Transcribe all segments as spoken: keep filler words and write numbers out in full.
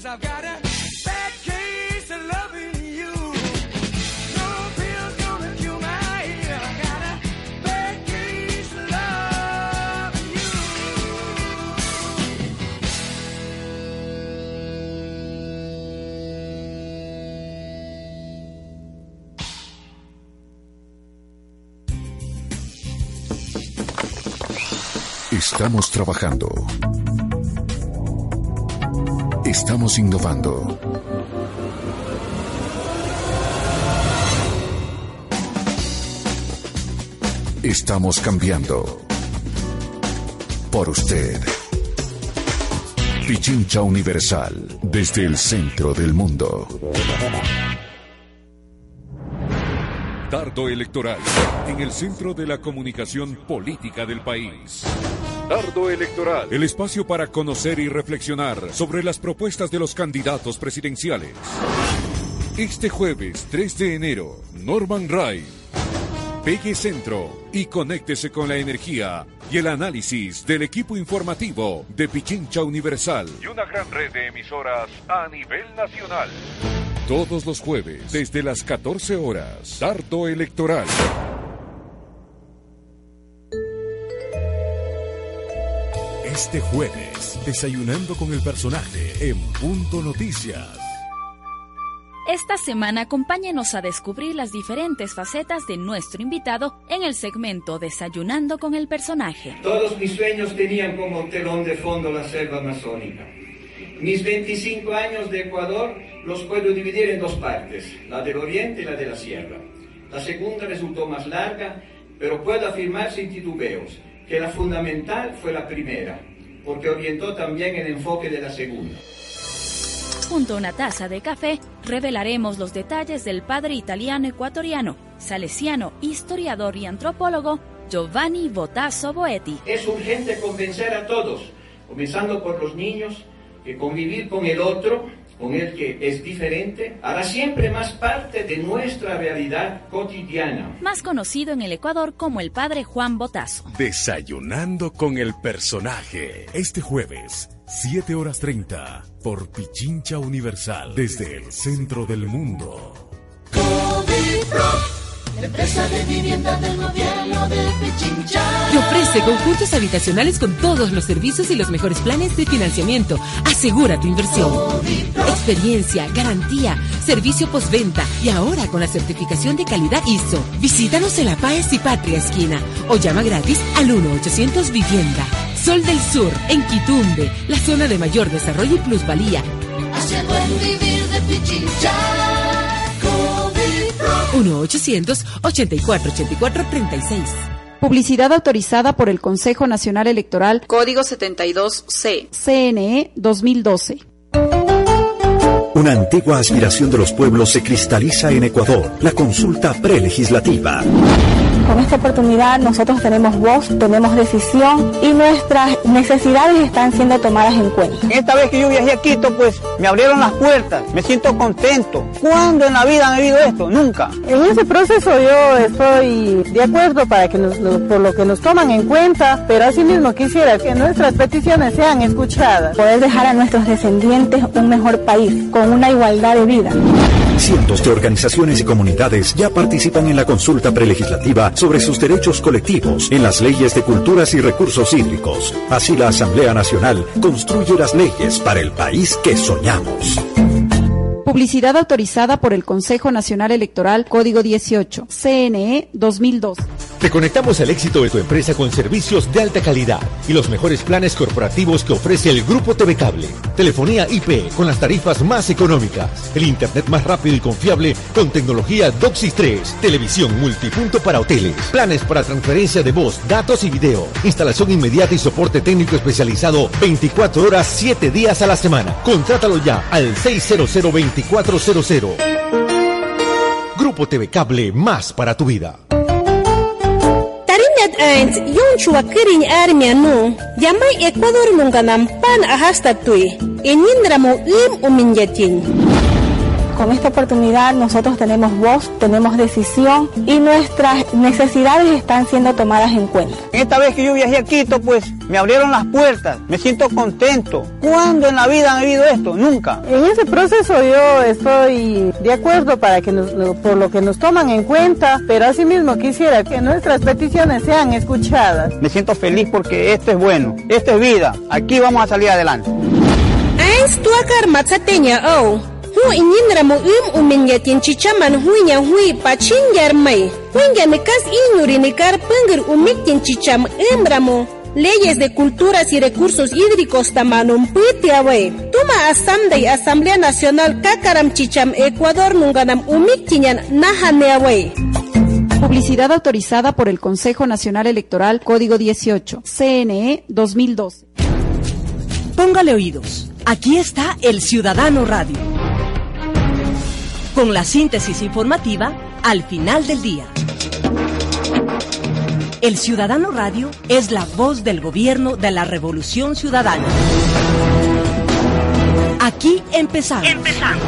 I've got a bad case of loving you. No pills gonna cure my head. I got a bad case of loving you. Estamos trabajando. Estamos innovando. Estamos cambiando. Por usted. Pichincha Universal, desde el centro del mundo. Dardo Electoral, en el centro de la comunicación política del país. Dardo Electoral, el espacio para conocer y reflexionar sobre las propuestas de los candidatos presidenciales. Este jueves tres de enero, Norman Ray. Pegue centro y conéctese con la energía y el análisis del equipo informativo de Pichincha Universal y una gran red de emisoras a nivel nacional. Todos los jueves, desde las catorce horas, Dardo Electoral. Este jueves, desayunando con el personaje en Punto Noticias. Esta semana acompáñenos a descubrir las diferentes facetas de nuestro invitado en el segmento Desayunando con el personaje. Todos mis sueños tenían como telón de fondo la selva amazónica. Mis veinticinco años de Ecuador los puedo dividir en dos partes, la del oriente y la de la sierra. La segunda resultó más larga, pero puedo afirmar sin titubeos que la fundamental fue la primera, porque orientó también el enfoque de la segunda. Junto a una taza de café, revelaremos los detalles del padre italiano ecuatoriano, salesiano, historiador y antropólogo Giovanni Bottasso Boetti. Es urgente convencer a todos, comenzando por los niños, que convivir con el otro, con el que es diferente, hará siempre más parte de nuestra realidad cotidiana. Más conocido en el Ecuador como el padre Juan Bottasso. Desayunando con el personaje. Este jueves, siete horas treinta, por Pichincha Universal, desde el centro del mundo. La empresa de vivienda del gobierno de Pichincha te ofrece conjuntos habitacionales con todos los servicios y los mejores planes de financiamiento. Asegura tu inversión. Experiencia, garantía, servicio postventa y ahora con la certificación de calidad I S O. Visítanos en La Páez y Patria Esquina o llama gratis al uno ochocientos Vivienda. Sol del Sur, en Quitumbe, la zona de mayor desarrollo y plusvalía. Hacia el buen vivir de Pichincha. uno ochocientos ochenta y cuatro ochenta y cuatro treinta y seis. Publicidad autorizada por el Consejo Nacional Electoral, Código setenta y dos C, C N E dos mil doce. Una antigua aspiración de los pueblos se cristaliza en Ecuador, la consulta prelegislativa. Con esta oportunidad nosotros tenemos voz, tenemos decisión y nuestras necesidades están siendo tomadas en cuenta. Esta vez que yo viajé a Quito, pues me abrieron las puertas, me siento contento. ¿Cuándo en la vida han habido esto? Nunca. En ese proceso yo estoy de acuerdo para que nos, por lo que nos toman en cuenta, pero asimismo quisiera que nuestras peticiones sean escuchadas. Poder dejar a nuestros descendientes un mejor país, con una igualdad de vida. Cientos de organizaciones y comunidades ya participan en la consulta prelegislativa sobre sus derechos colectivos en las leyes de culturas y recursos hídricos. Así la Asamblea Nacional construye las leyes para el país que soñamos. Publicidad autorizada por el Consejo Nacional Electoral, Código dieciocho, C N E dos mil dos. Te conectamos al éxito de tu empresa con servicios de alta calidad y los mejores planes corporativos que ofrece el Grupo T V Cable. Telefonía I P con las tarifas más económicas, el internet más rápido y confiable con tecnología DOCSIS tres, televisión multipunto para hoteles, planes para transferencia de voz, datos y video, instalación inmediata y soporte técnico especializado veinticuatro horas, siete días a la semana. Contrátalo ya al seis cero cero, veinticuatro cero cero. Grupo T V Cable, más para tu vida. Tarinat ains yung chua kiring armia no, yamay Ecuador nung kanampan ahasta tui, inindra mo im uminyatin. con esta oportunidad nosotros tenemos voz, tenemos decisión y nuestras necesidades están siendo tomadas en cuenta. Esta vez que yo viajé a Quito, pues me abrieron las puertas, me siento contento. ¿Cuándo en la vida han vivido esto? Nunca. En ese proceso yo estoy de acuerdo para que nos, por lo que nos toman en cuenta, pero asimismo quisiera que nuestras peticiones sean escuchadas. Me siento feliz porque esto es bueno, esto es vida, aquí vamos a salir adelante. Ais tuakar matsateña oh. Hu ininramo um umenya tinchichaman huinya hui pachingar mai. Huinya nekas iñuri nekar pengir umik tinchicham embramo. Leyes de culturas y recursos hídricos tamanum pitiaway. Tuma asamday Asamblea Nacional Kakaram Chicham Ecuador nunganam umik tinyan nahaneaway. Publicidad autorizada por el Consejo Nacional Electoral, Código dieciocho, C N E dos mil doce. Póngale oídos. Aquí está El Ciudadano Radio, con la síntesis informativa al final del día. El Ciudadano Radio es la voz del gobierno de la Revolución Ciudadana. Aquí empezamos. Empezamos.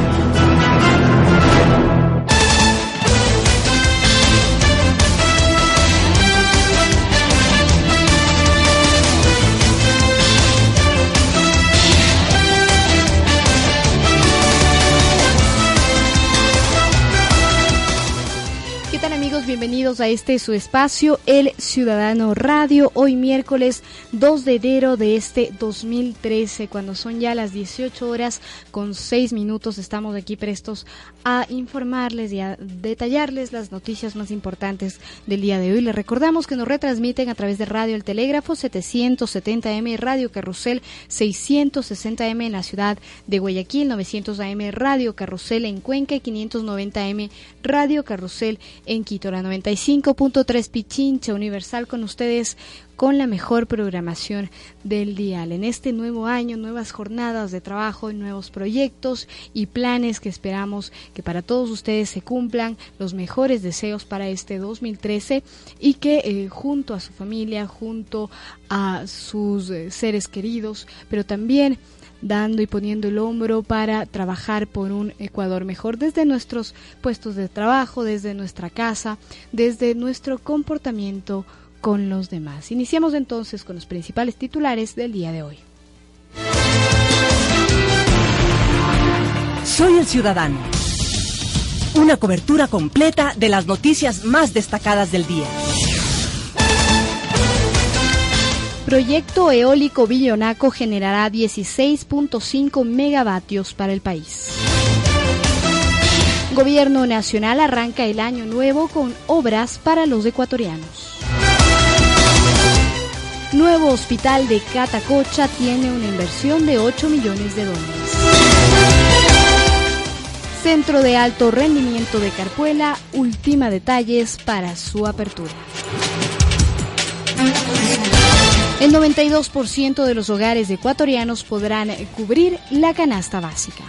Bienvenidos a este su espacio, El Ciudadano Radio, hoy miércoles dos de enero de este dos mil trece, cuando son ya las dieciocho horas con seis minutos, estamos aquí prestos a informarles y a detallarles las noticias más importantes del día de hoy. Les recordamos que nos retransmiten a través de Radio El Telégrafo setecientos setenta eme, Radio Carrusel seiscientos sesenta eme en la ciudad de Guayaquil, novecientos A M Radio Carrusel en Cuenca y quinientos noventa eme Radio Carrusel en Quito. La noventa y cinco punto tres Pichincha Universal con ustedes con la mejor programación del dial. En este nuevo año, nuevas jornadas de trabajo, nuevos proyectos y planes que esperamos que para todos ustedes se cumplan, los mejores deseos para este dos mil trece y que eh, junto a su familia, junto a sus eh, seres queridos, pero también dando y poniendo el hombro para trabajar por un Ecuador mejor desde nuestros puestos de trabajo, desde nuestra casa, desde nuestro comportamiento con los demás. Iniciamos entonces con los principales titulares del día de hoy. Soy El Ciudadano. Una cobertura completa de las noticias más destacadas del día. Proyecto eólico Villonaco generará dieciséis punto cinco megavatios para el país. Gobierno Nacional arranca el año nuevo con obras para los ecuatorianos. Nuevo hospital de Catacocha tiene una inversión de ocho millones de dólares. Centro de alto rendimiento de Carpuela ultima detalles para su apertura. El noventa y dos por ciento de los hogares ecuatorianos podrán cubrir la canasta básica.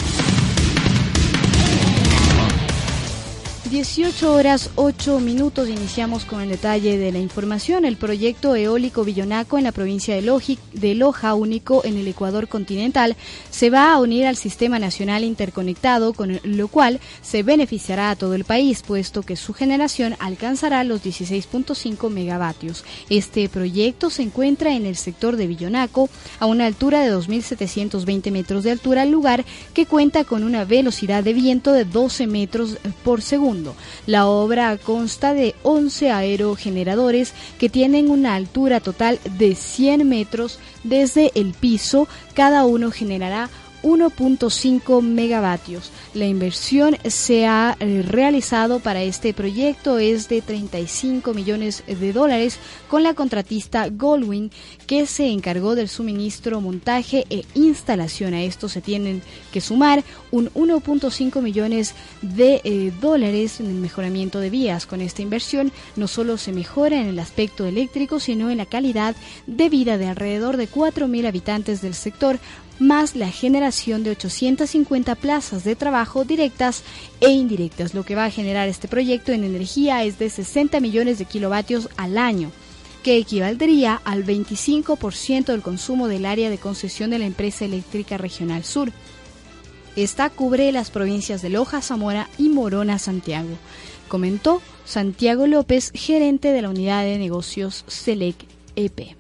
dieciocho horas ocho minutos, iniciamos con el detalle de la información. El proyecto eólico Villonaco en la provincia de, Loji, de Loja, único en el Ecuador continental, se va a unir al sistema nacional interconectado, con lo cual se beneficiará a todo el país, puesto que su generación alcanzará los dieciséis punto cinco megavatios. Este proyecto se encuentra en el sector de Villonaco, a una altura de dos mil setecientos veinte metros de altura, lugar que cuenta con una velocidad de viento de doce metros por segundo. La obra consta de once aerogeneradores que tienen una altura total de cien metros desde el piso. Cada uno generará uno punto cinco megavatios. La inversión se ha eh, realizado para este proyecto es de treinta y cinco millones de dólares con la contratista Goldwyn, que se encargó del suministro, montaje e instalación. A esto se tienen que sumar un uno punto cinco millones de eh, dólares en el mejoramiento de vías. Con esta inversión no solo se mejora en el aspecto eléctrico, sino en la calidad de vida de alrededor de cuatro mil habitantes del sector, más la generación de ochocientas cincuenta plazas de trabajo directas e indirectas. Lo que va a generar este proyecto en energía es de sesenta millones de kilovatios al año, que equivaldría al veinticinco por ciento del consumo del área de concesión de la empresa eléctrica regional sur. Esta cubre las provincias de Loja, Zamora y Morona, Santiago, comentó Santiago López, gerente de la unidad de negocios Selec E P.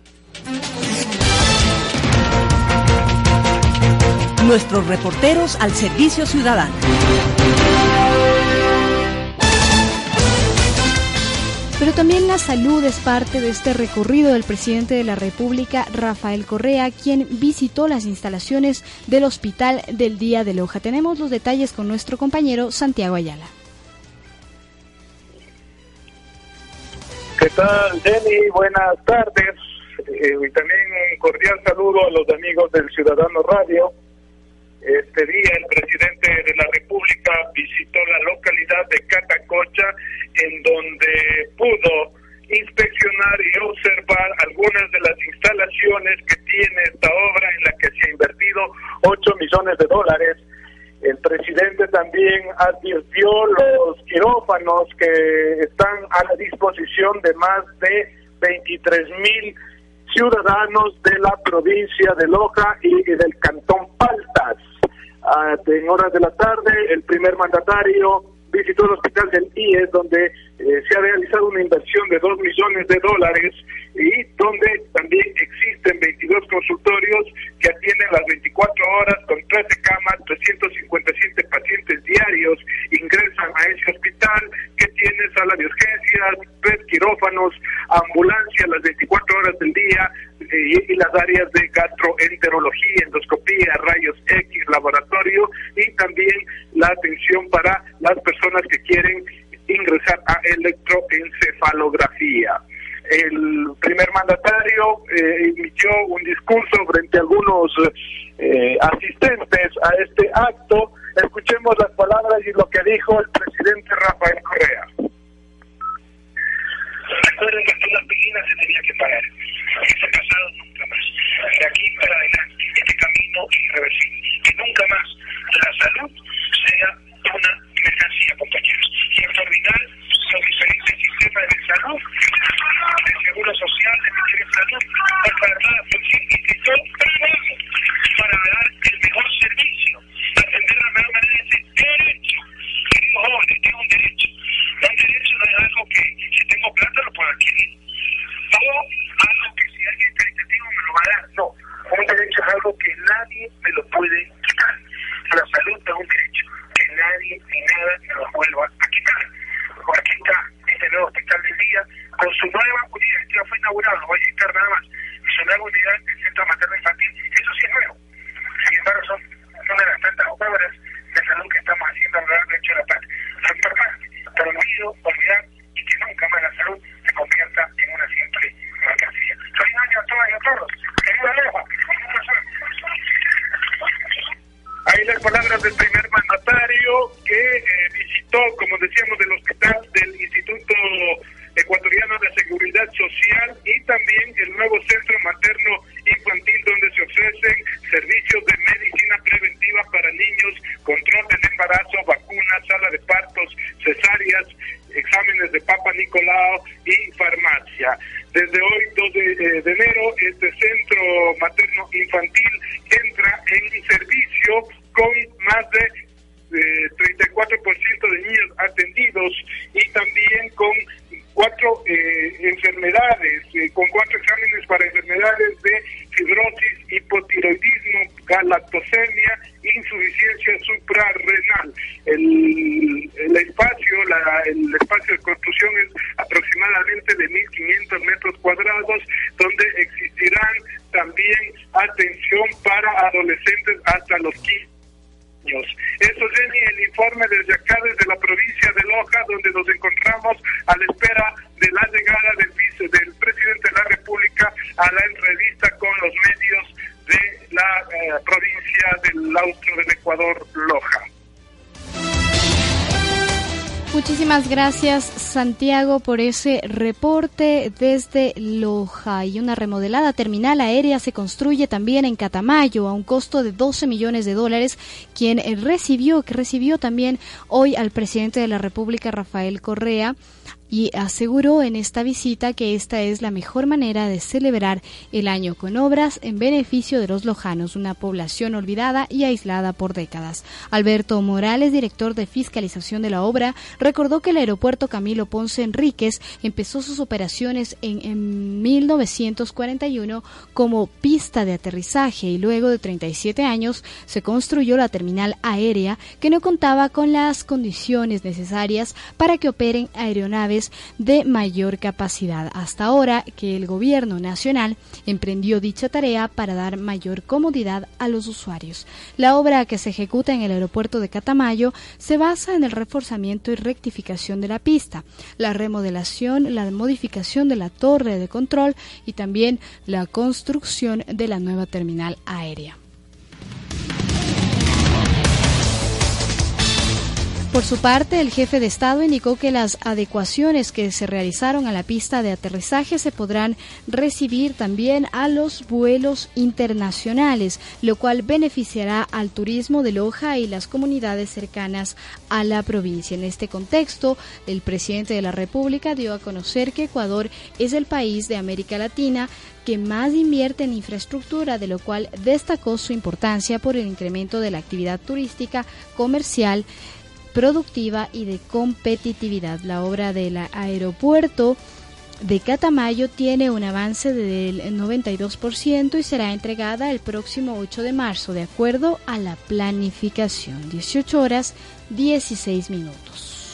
Nuestros reporteros al servicio ciudadano. Pero también la salud es parte de este recorrido del presidente de la República, Rafael Correa, quien visitó las instalaciones del Hospital del Día de Loja. Tenemos los detalles con nuestro compañero Santiago Ayala. ¿Qué tal, Jenny? Buenas tardes. Eh, y también un cordial saludo a los amigos del Ciudadano Radio. Este día el presidente de la República visitó la localidad de Catacocha, en donde pudo inspeccionar y observar algunas de las instalaciones que tiene esta obra, en la que se ha invertido ocho millones de dólares. El presidente también advirtió los quirófanos que están a la disposición de más de veintitrés mil ciudadanos de la provincia de Loja y del cantón Paltas. Ah, en horas de la tarde, el primer mandatario visitó el hospital del I E S, donde eh, se ha realizado una inversión de dos millones de dólares y donde también existen veintidós consultorios que atienden las veinticuatro horas con trece camas, trescientos cincuenta y siete pacientes diarios ingresan a ese hospital, que tiene sala de urgencias, tres quirófanos, ambulancia las veinticuatro horas del día, y las áreas de gastroenterología, endoscopía, rayos X, laboratorio, y también la atención para las personas que quieren ingresar a electroencefalografía. El primer mandatario eh, emitió un discurso frente a algunos eh, asistentes a este acto. Escuchemos las palabras y lo que dijo el presidente Rafael Correa. Recuerden que toda aspirina se tenía que pagar. Ese pasado nunca más. De aquí para adelante, este camino es irreversible. Que nunca más la salud sea una mercancía, compañeros. Y extraordinario los diferentes sistemas de salud, de seguro social, de Ministerio de Salud, para cada función y todo trabajo para dar el mejor servicio, atender de la mejor manera ese derecho. Queridos jóvenes, es un derecho. Un derecho no es algo que si tengo plata lo puedo adquirir. O algo que si alguien caritativo me lo va a dar. No, un derecho es algo que nadie me lo puede quitar. La salud es un derecho que nadie ni nada me lo vuelva a quitar. Aquí está este nuevo hospital del día con su nueva unidad, que ya fue inaugurado, no voy a citar nada más. Su nueva unidad del centro materno infantil, eso sí es nuevo. Sin embargo, son una de las tantas obras de salud que estamos haciendo a lo largo de la patria. Son importantes, pero olvido, olvidar y que nunca más la salud se convierta en una simple mercancía. Feliz año a todas y a todos. Querida Loja, ahí las palabras del primer mandatario que eh, visitó, como decíamos, del hospital del Instituto Ecuatoriano de Seguridad Social y también el nuevo centro materno infantil, donde se ofrecen servicios de medicina preventiva para niños, control del embarazo, vacunas, sala de partos, cesáreas, exámenes de Papa Nicolau y farmacia. Desde hoy, dos de, de enero, este centro materno infantil entra en servicio con más de eh, treinta y cuatro por ciento de niños atendidos y también con cuatro eh, enfermedades, eh, con cuatro exámenes para enfermedades de fibrosis, hipotiroidismo, galactosemia, insuficiencia suprarrenal. El, el espacio, la, el espacio de construcción es aproximadamente de mil quinientos metros cuadrados, donde existirán también atención para adolescentes hasta los quince años. Eso, Jenny, el informe desde acá, desde la provincia de Loja, donde nos encontramos a la espera de la llegada del vice, del presidente de la República a la entrevista con los medios de la eh, provincia del Austro del Ecuador, Loja. Muchísimas gracias, Santiago, por ese reporte desde Loja. Y una remodelada terminal aérea se construye también en Catamayo a un costo de doce millones de dólares, quien recibió, que recibió también hoy al presidente de la República, Rafael Correa, y aseguró en esta visita que esta es la mejor manera de celebrar el año con obras en beneficio de los lojanos, una población olvidada y aislada por décadas. Alberto Morales, director de fiscalización de la obra, recordó que el aeropuerto Camilo Ponce Enríquez empezó sus operaciones en, en mil novecientos cuarenta y uno como pista de aterrizaje y luego de treinta y siete años se construyó la terminal aérea que no contaba con las condiciones necesarias para que operen aeronaves de mayor capacidad. Hasta ahora que el gobierno nacional emprendió dicha tarea para dar mayor comodidad a los usuarios. La obra que se ejecuta en el aeropuerto de Catamayo se basa en el reforzamiento y rectificación de la pista, la remodelación, la modificación de la torre de control y también la construcción de la nueva terminal aérea. Por su parte, el jefe de Estado indicó que las adecuaciones que se realizaron a la pista de aterrizaje se podrán recibir también a los vuelos internacionales, lo cual beneficiará al turismo de Loja y las comunidades cercanas a la provincia. En este contexto, el presidente de la República dio a conocer que Ecuador es el país de América Latina que más invierte en infraestructura, de lo cual destacó su importancia por el incremento de la actividad turística, comercial, productiva y de competitividad. La obra del aeropuerto de Catamayo tiene un avance del noventa y dos por ciento y será entregada el próximo ocho de marzo, de acuerdo a la planificación. dieciocho horas, dieciséis minutos.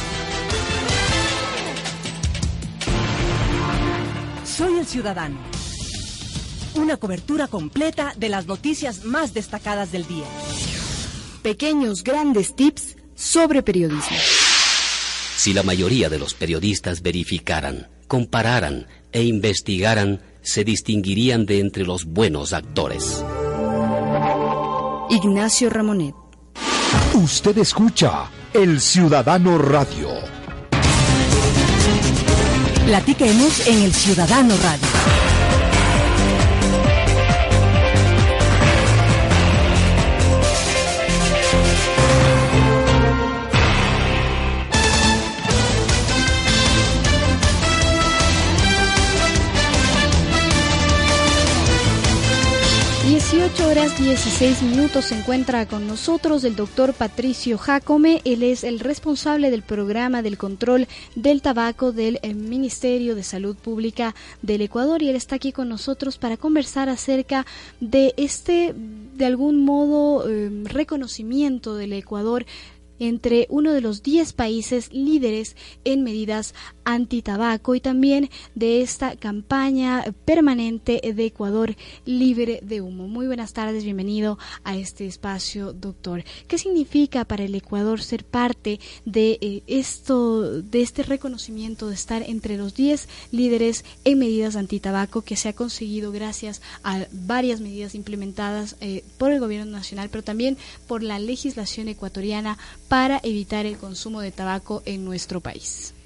Soy el Ciudadano. Una cobertura completa de las noticias más destacadas del día. Pequeños, grandes tips sobre periodismo. Si la mayoría de los periodistas verificaran, compararan e investigaran, se distinguirían de entre los buenos actores. Ignacio Ramonet. Usted escucha El Ciudadano Radio. Platiquemos en El Ciudadano Radio. dieciocho horas dieciséis minutos se encuentra con nosotros el doctor Patricio Jácome. Él es el responsable del programa del control del tabaco del Ministerio de Salud Pública del Ecuador y él está aquí con nosotros para conversar acerca de este, de algún modo, eh, reconocimiento del Ecuador entre uno de los diez países líderes en medidas antitabaco y también de esta campaña permanente de Ecuador libre de humo. Muy buenas tardes, bienvenido a este espacio, doctor. ¿Qué significa para el Ecuador ser parte de eh, esto, de este reconocimiento de estar entre los diez líderes en medidas antitabaco que se ha conseguido gracias a varias medidas implementadas eh, por el gobierno nacional, pero también por la legislación ecuatoriana para evitar el consumo de tabaco en nuestro país?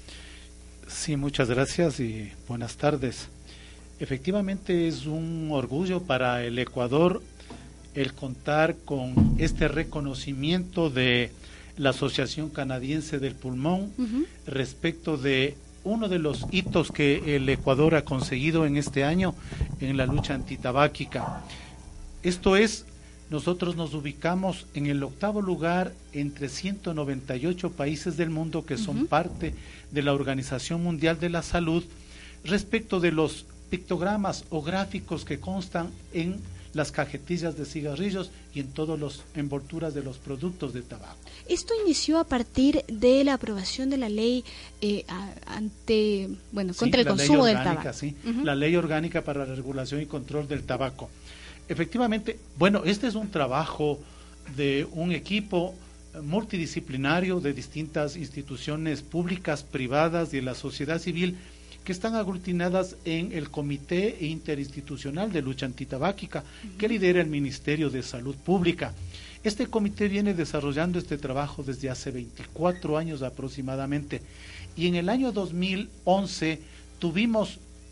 Sí, muchas gracias y buenas tardes. Efectivamente es un orgullo para el Ecuador el contar con este reconocimiento de la Asociación Canadiense del Pulmón uh-huh. respecto de uno de los hitos que el Ecuador ha conseguido en este año en la lucha antitabáquica. Esto es, nosotros nos ubicamos en el octavo lugar entre ciento noventa y ocho países del mundo que son uh-huh. parte de la Organización Mundial de la Salud respecto de los pictogramas o gráficos que constan en las cajetillas de cigarrillos y en todas las envolturas de los productos de tabaco. Esto inició a partir de la aprobación de la ley eh, ante, bueno, contra sí, el consumo del tabaco. Sí, uh-huh. La ley orgánica para la regulación y control del tabaco. Efectivamente, bueno, este es un trabajo de un equipo multidisciplinario de distintas instituciones públicas, privadas y de la sociedad civil que están aglutinadas en el Comité Interinstitucional de Lucha Antitabáquica uh-huh. que lidera el Ministerio de Salud Pública. Este comité viene desarrollando este trabajo desde hace veinticuatro años aproximadamente y en el año dos mil once tuvimos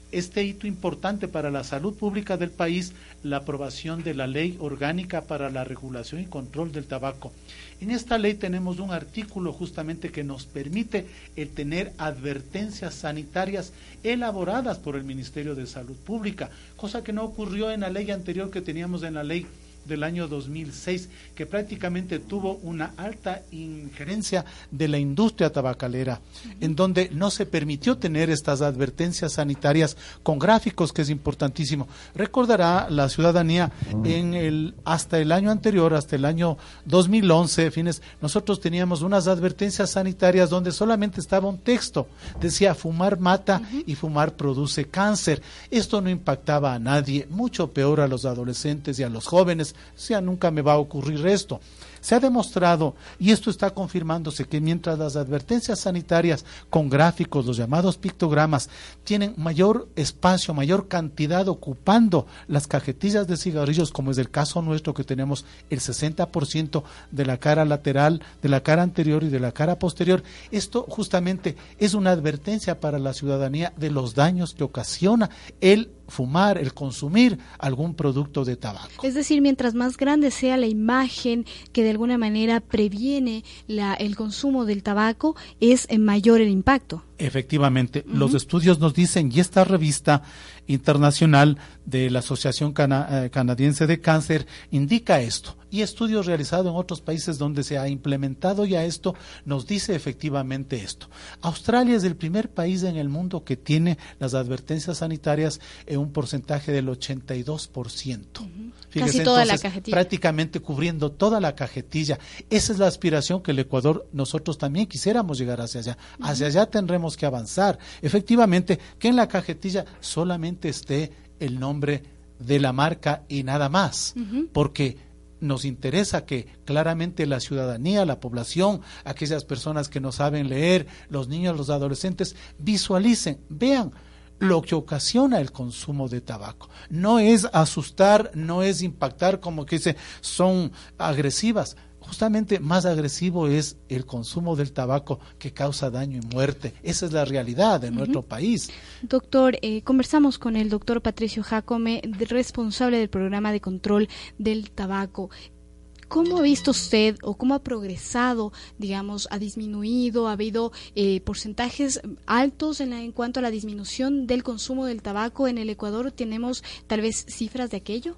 este hito importante para la salud pública del país, la aprobación de la Ley Orgánica para la Regulación y Control del Tabaco. En esta ley tenemos un artículo justamente que nos permite el tener advertencias sanitarias elaboradas por el Ministerio de Salud Pública, cosa que no ocurrió en la ley anterior que teníamos en la ley del año dos mil seis, que prácticamente tuvo una alta injerencia de la industria tabacalera, uh-huh. en donde no se permitió tener estas advertencias sanitarias con gráficos, que es importantísimo. Recordará la ciudadanía, en el hasta el año anterior, hasta el año dos mil once, fines, nosotros teníamos unas advertencias sanitarias donde solamente estaba un texto, decía fumar mata uh-huh. y fumar produce cáncer. Esto no impactaba a nadie, mucho peor a los adolescentes y a los jóvenes. O sea, nunca me va a ocurrir esto. Se ha demostrado, y esto está confirmándose, que mientras las advertencias sanitarias con gráficos, los llamados pictogramas, tienen mayor espacio, mayor cantidad ocupando las cajetillas de cigarrillos, como es el caso nuestro, que tenemos el sesenta por ciento de la cara lateral, de la cara anterior y de la cara posterior, esto justamente es una advertencia para la ciudadanía de los daños que ocasiona el fumar, el consumir algún producto de tabaco. Es decir, mientras más grande sea la imagen que de alguna manera previene la, el consumo del tabaco, es mayor el impacto. Efectivamente, uh-huh. los estudios nos dicen, y esta revista internacional de la Asociación Cana- eh, Canadiense de Cáncer indica esto, y estudios realizados en otros países donde se ha implementado ya esto, nos dice efectivamente esto. Australia es el primer país en el mundo que tiene las advertencias sanitarias en un porcentaje del ochenta y dos por ciento. Uh-huh. Fíjese, casi toda entonces, la cajetilla. Prácticamente cubriendo toda la cajetilla. Esa es la aspiración que el Ecuador, nosotros también quisiéramos llegar hacia allá. Uh-huh. Hacia allá tendremos que avanzar. Efectivamente, que en la cajetilla solamente esté el nombre de la marca y nada más, uh-huh. porque nos interesa que claramente la ciudadanía, la población, aquellas personas que no saben leer, los niños, los adolescentes, visualicen, vean lo que ocasiona el consumo de tabaco. No es asustar, no es impactar, como que dice, son agresivas. Justamente más agresivo es el consumo del tabaco, que causa daño y muerte. Esa es la realidad de uh-huh. nuestro país. Doctor, eh, conversamos con el doctor Patricio Jácome, responsable del programa de control del tabaco. ¿Cómo ha visto usted o cómo ha progresado, digamos, ha disminuido, ha habido eh, porcentajes altos en, la, en cuanto a la disminución del consumo del tabaco en el Ecuador? ¿Tenemos tal vez cifras de aquello?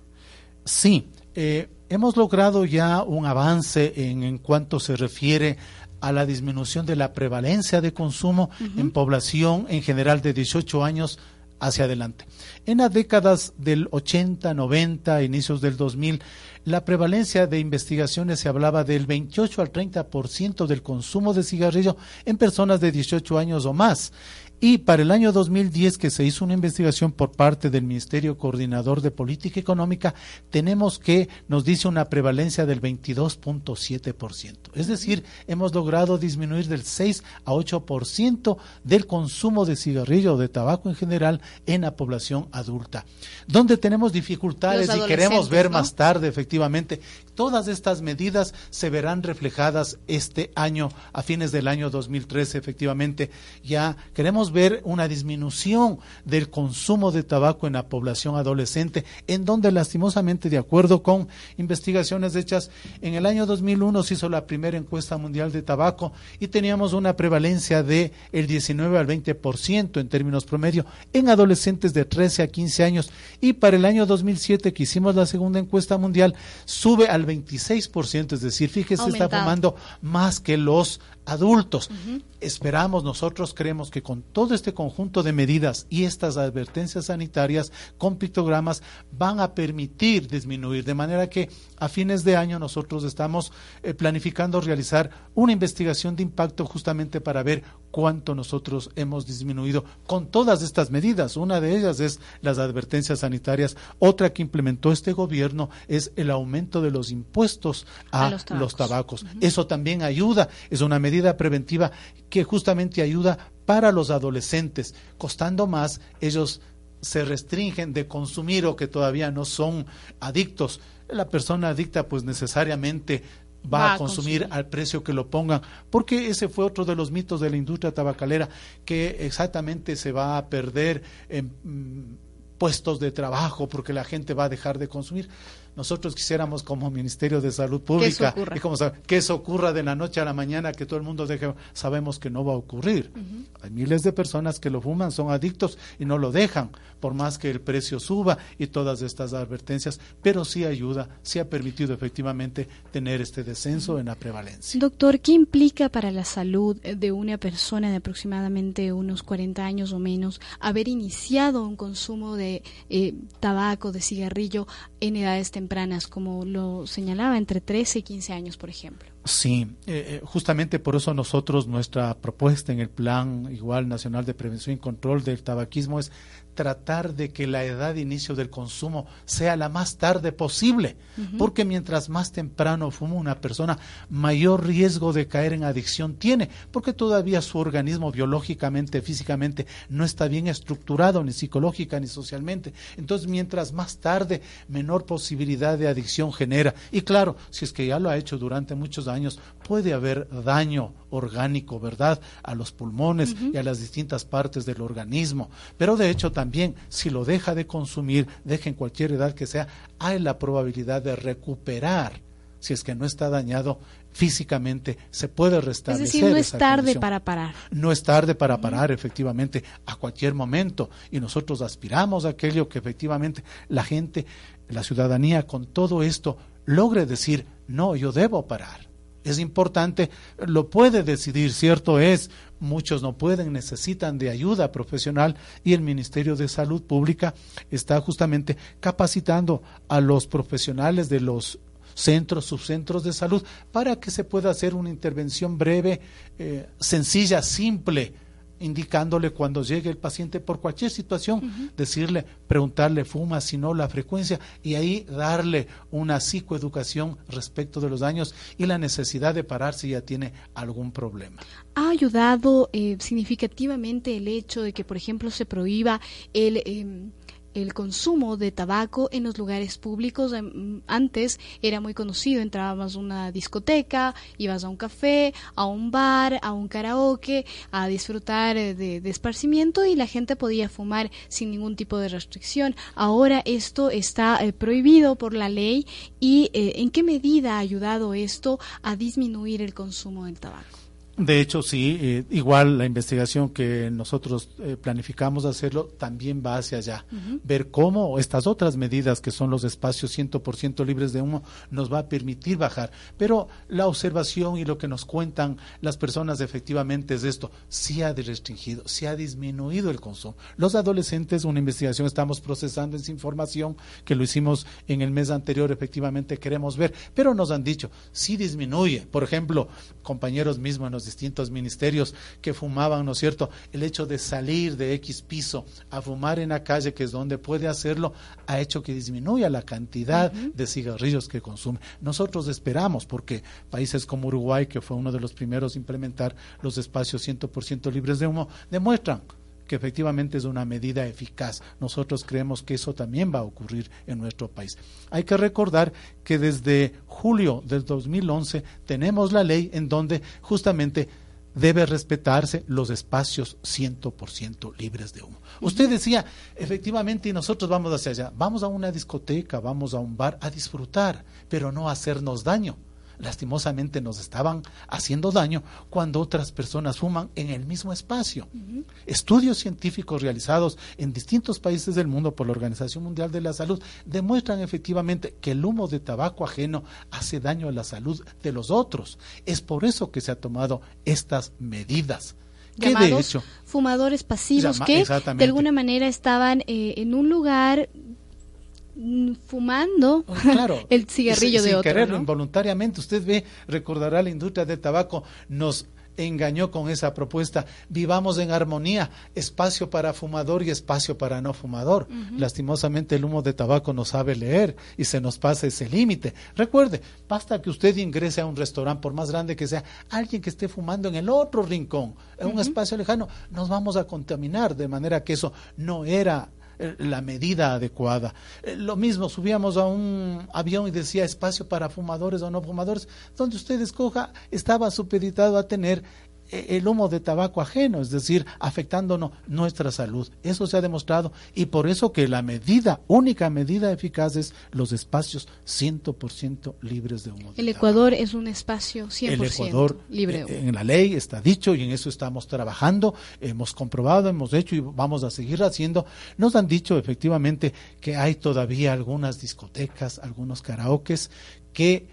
Sí, eh, hemos logrado ya un avance en, en cuanto se refiere a la disminución de la prevalencia de consumo uh-huh. en población en general de dieciocho años hacia adelante. En las décadas del ochenta, noventa, inicios del dos mil, la prevalencia de investigaciones se hablaba del veintiocho al treinta por ciento del consumo de cigarrillo en personas de dieciocho años o más. Y para el año dos mil diez, que se hizo una investigación por parte del Ministerio Coordinador de Política Económica, tenemos que, nos dice una prevalencia del veintidós punto siete por ciento. Es decir, hemos logrado disminuir del seis a ocho por ciento del consumo de cigarrillo o de tabaco en general en la población adulta. Donde tenemos dificultades y queremos ver, ¿no?, más tarde, efectivamente, todas estas medidas se verán reflejadas este año, a fines del año dos mil trece, efectivamente. Ya queremos ver una disminución del consumo de tabaco en la población adolescente, en donde lastimosamente, de acuerdo con investigaciones hechas en el año dos mil uno, se hizo la primera encuesta mundial de tabaco y teníamos una prevalencia de el diecinueve al veinte por ciento en términos promedio en adolescentes de trece a quince años, y para el año dos mil siete, que hicimos la segunda encuesta mundial, sube al veintiséis por ciento, es decir, fíjese, aumentado. Está fumando más que los adultos. Uh-huh. Esperamos, nosotros creemos que con todo este conjunto de medidas y estas advertencias sanitarias con pictogramas van a permitir disminuir, de manera que a fines de año nosotros estamos eh, planificando realizar una investigación de impacto justamente para ver cuánto nosotros hemos disminuido con todas estas medidas. Una de ellas es las advertencias sanitarias, otra que implementó este gobierno es el aumento de los impuestos a, a los tabacos. Los tabacos. Uh-huh. Eso también ayuda, es una medida preventiva que justamente ayuda para los adolescentes. Costando más, ellos se restringen de consumir o que todavía no son adictos. La persona adicta pues necesariamente va, va a consumir, consumir al precio que lo pongan, porque ese fue otro de los mitos de la industria tabacalera, que exactamente se va a perder en mm, puestos de trabajo porque la gente va a dejar de consumir. Nosotros quisiéramos como Ministerio de Salud Pública que eso, y como sabe, que eso ocurra de la noche a la mañana, que todo el mundo deje, sabemos que no va a ocurrir. Uh-huh. Hay miles de personas que lo fuman, son adictos y no lo dejan, por más que el precio suba y todas estas advertencias, pero sí ayuda, sí ha permitido efectivamente tener este descenso uh-huh. en la prevalencia. Doctor, ¿qué implica para la salud de una persona de aproximadamente unos cuarenta años o menos haber iniciado un consumo de eh, tabaco, de cigarrillo en edades tempranas, como lo señalaba, entre trece y quince años, por ejemplo? Sí, eh, justamente por eso nosotros, nuestra propuesta en el Plan igual Nacional de Prevención y Control del Tabaquismo es tratar de que la edad de inicio del consumo sea la más tarde posible, uh-huh. porque mientras más temprano fuma una persona, mayor riesgo de caer en adicción tiene, porque todavía su organismo biológicamente, físicamente, no está bien estructurado, ni psicológica ni socialmente. Entonces, mientras más tarde, menor posibilidad de adicción genera. Y claro, si es que ya lo ha hecho durante muchos años, puede haber daño orgánico, ¿verdad?, a los pulmones uh-huh. y a las distintas partes del organismo. Pero de hecho también, si lo deja de consumir, deja en cualquier edad que sea, hay la probabilidad de recuperar. Si es que no está dañado físicamente, se puede restablecer. Es decir, no es tarde condición. para parar. No es tarde para uh-huh. parar, efectivamente, a cualquier momento. Y nosotros aspiramos a aquello que efectivamente la gente, la ciudadanía, con todo esto, logre decir, no, yo debo parar. Es importante, lo puede decidir, cierto es, muchos no pueden, necesitan de ayuda profesional y el Ministerio de Salud Pública está justamente capacitando a los profesionales de los centros, subcentros de salud para que se pueda hacer una intervención breve, eh, sencilla, simple, indicándole cuando llegue el paciente por cualquier situación, uh-huh. decirle, preguntarle, fuma, si no, la frecuencia, y ahí darle una psicoeducación respecto de los daños y la necesidad de parar si ya tiene algún problema. ¿Ha ayudado eh, significativamente el hecho de que, por ejemplo, se prohíba el... Eh, el consumo de tabaco en los lugares públicos? Antes era muy conocido, entrabas a una discoteca, ibas a un café, a un bar, a un karaoke, a disfrutar de, de esparcimiento y la gente podía fumar sin ningún tipo de restricción. Ahora esto está eh, prohibido por la ley y eh, ¿en qué medida ha ayudado esto a disminuir el consumo del tabaco? De hecho, sí, eh, igual la investigación que nosotros eh, planificamos hacerlo también va hacia allá. Uh-huh. Ver cómo estas otras medidas que son los espacios cien por ciento libres de humo nos va a permitir bajar. Pero la observación y lo que nos cuentan las personas efectivamente es esto, sí ha restringido, sí ha disminuido el consumo. Los adolescentes, una investigación estamos procesando esa información que lo hicimos en el mes anterior, efectivamente queremos ver, pero nos han dicho, sí disminuye. Por ejemplo, compañeros mismos en los distintos ministerios que fumaban, ¿no es cierto? El hecho de salir de X piso a fumar en la calle, que es donde puede hacerlo, ha hecho que disminuya la cantidad uh-huh. de cigarrillos que consume. Nosotros esperamos, porque países como Uruguay, que fue uno de los primeros a implementar los espacios cien por ciento libres de humo, demuestran que efectivamente es una medida eficaz. Nosotros creemos que eso también va a ocurrir en nuestro país. Hay que recordar que desde julio del dos mil once tenemos la ley en donde justamente debe respetarse los espacios cien por ciento libres de humo. Usted decía, efectivamente, y nosotros vamos hacia allá, vamos a una discoteca, vamos a un bar a disfrutar, pero no a hacernos daño. Lastimosamente nos estaban haciendo daño cuando otras personas fuman en el mismo espacio. Uh-huh. Estudios científicos realizados en distintos países del mundo por la Organización Mundial de la Salud demuestran efectivamente que el humo de tabaco ajeno hace daño a la salud de los otros. Es por eso que se han tomado estas medidas. Llamados que de hecho, fumadores pasivos llama, que de alguna manera estaban eh, en un lugar fumando claro, el cigarrillo sin, de sin otro, quererlo, ¿no? Involuntariamente. Usted ve, recordará, la industria del tabaco nos engañó con esa propuesta, vivamos en armonía, espacio para fumador y espacio para no fumador. Uh-huh. Lastimosamente el humo de tabaco no sabe leer y se nos pasa ese límite. Recuerde, basta que usted ingrese a un restaurante, por más grande que sea, alguien que esté fumando en el otro rincón, en uh-huh. un espacio lejano, nos vamos a contaminar, de manera que eso no era eh, la medida adecuada. Eh, lo mismo, subíamos a un avión y decía espacio para fumadores o no fumadores, donde usted escoja, estaba supeditado a tener el humo de tabaco ajeno, es decir, afectándonos nuestra salud. Eso se ha demostrado y por eso que la medida, única medida eficaz es los espacios cien por ciento libres de humo de El tabaco. Ecuador es un espacio cien por ciento El Ecuador, libre de humo. En la ley está dicho y en eso estamos trabajando, hemos comprobado, hemos hecho y vamos a seguir haciendo. Nos han dicho efectivamente que hay todavía algunas discotecas, algunos karaokes que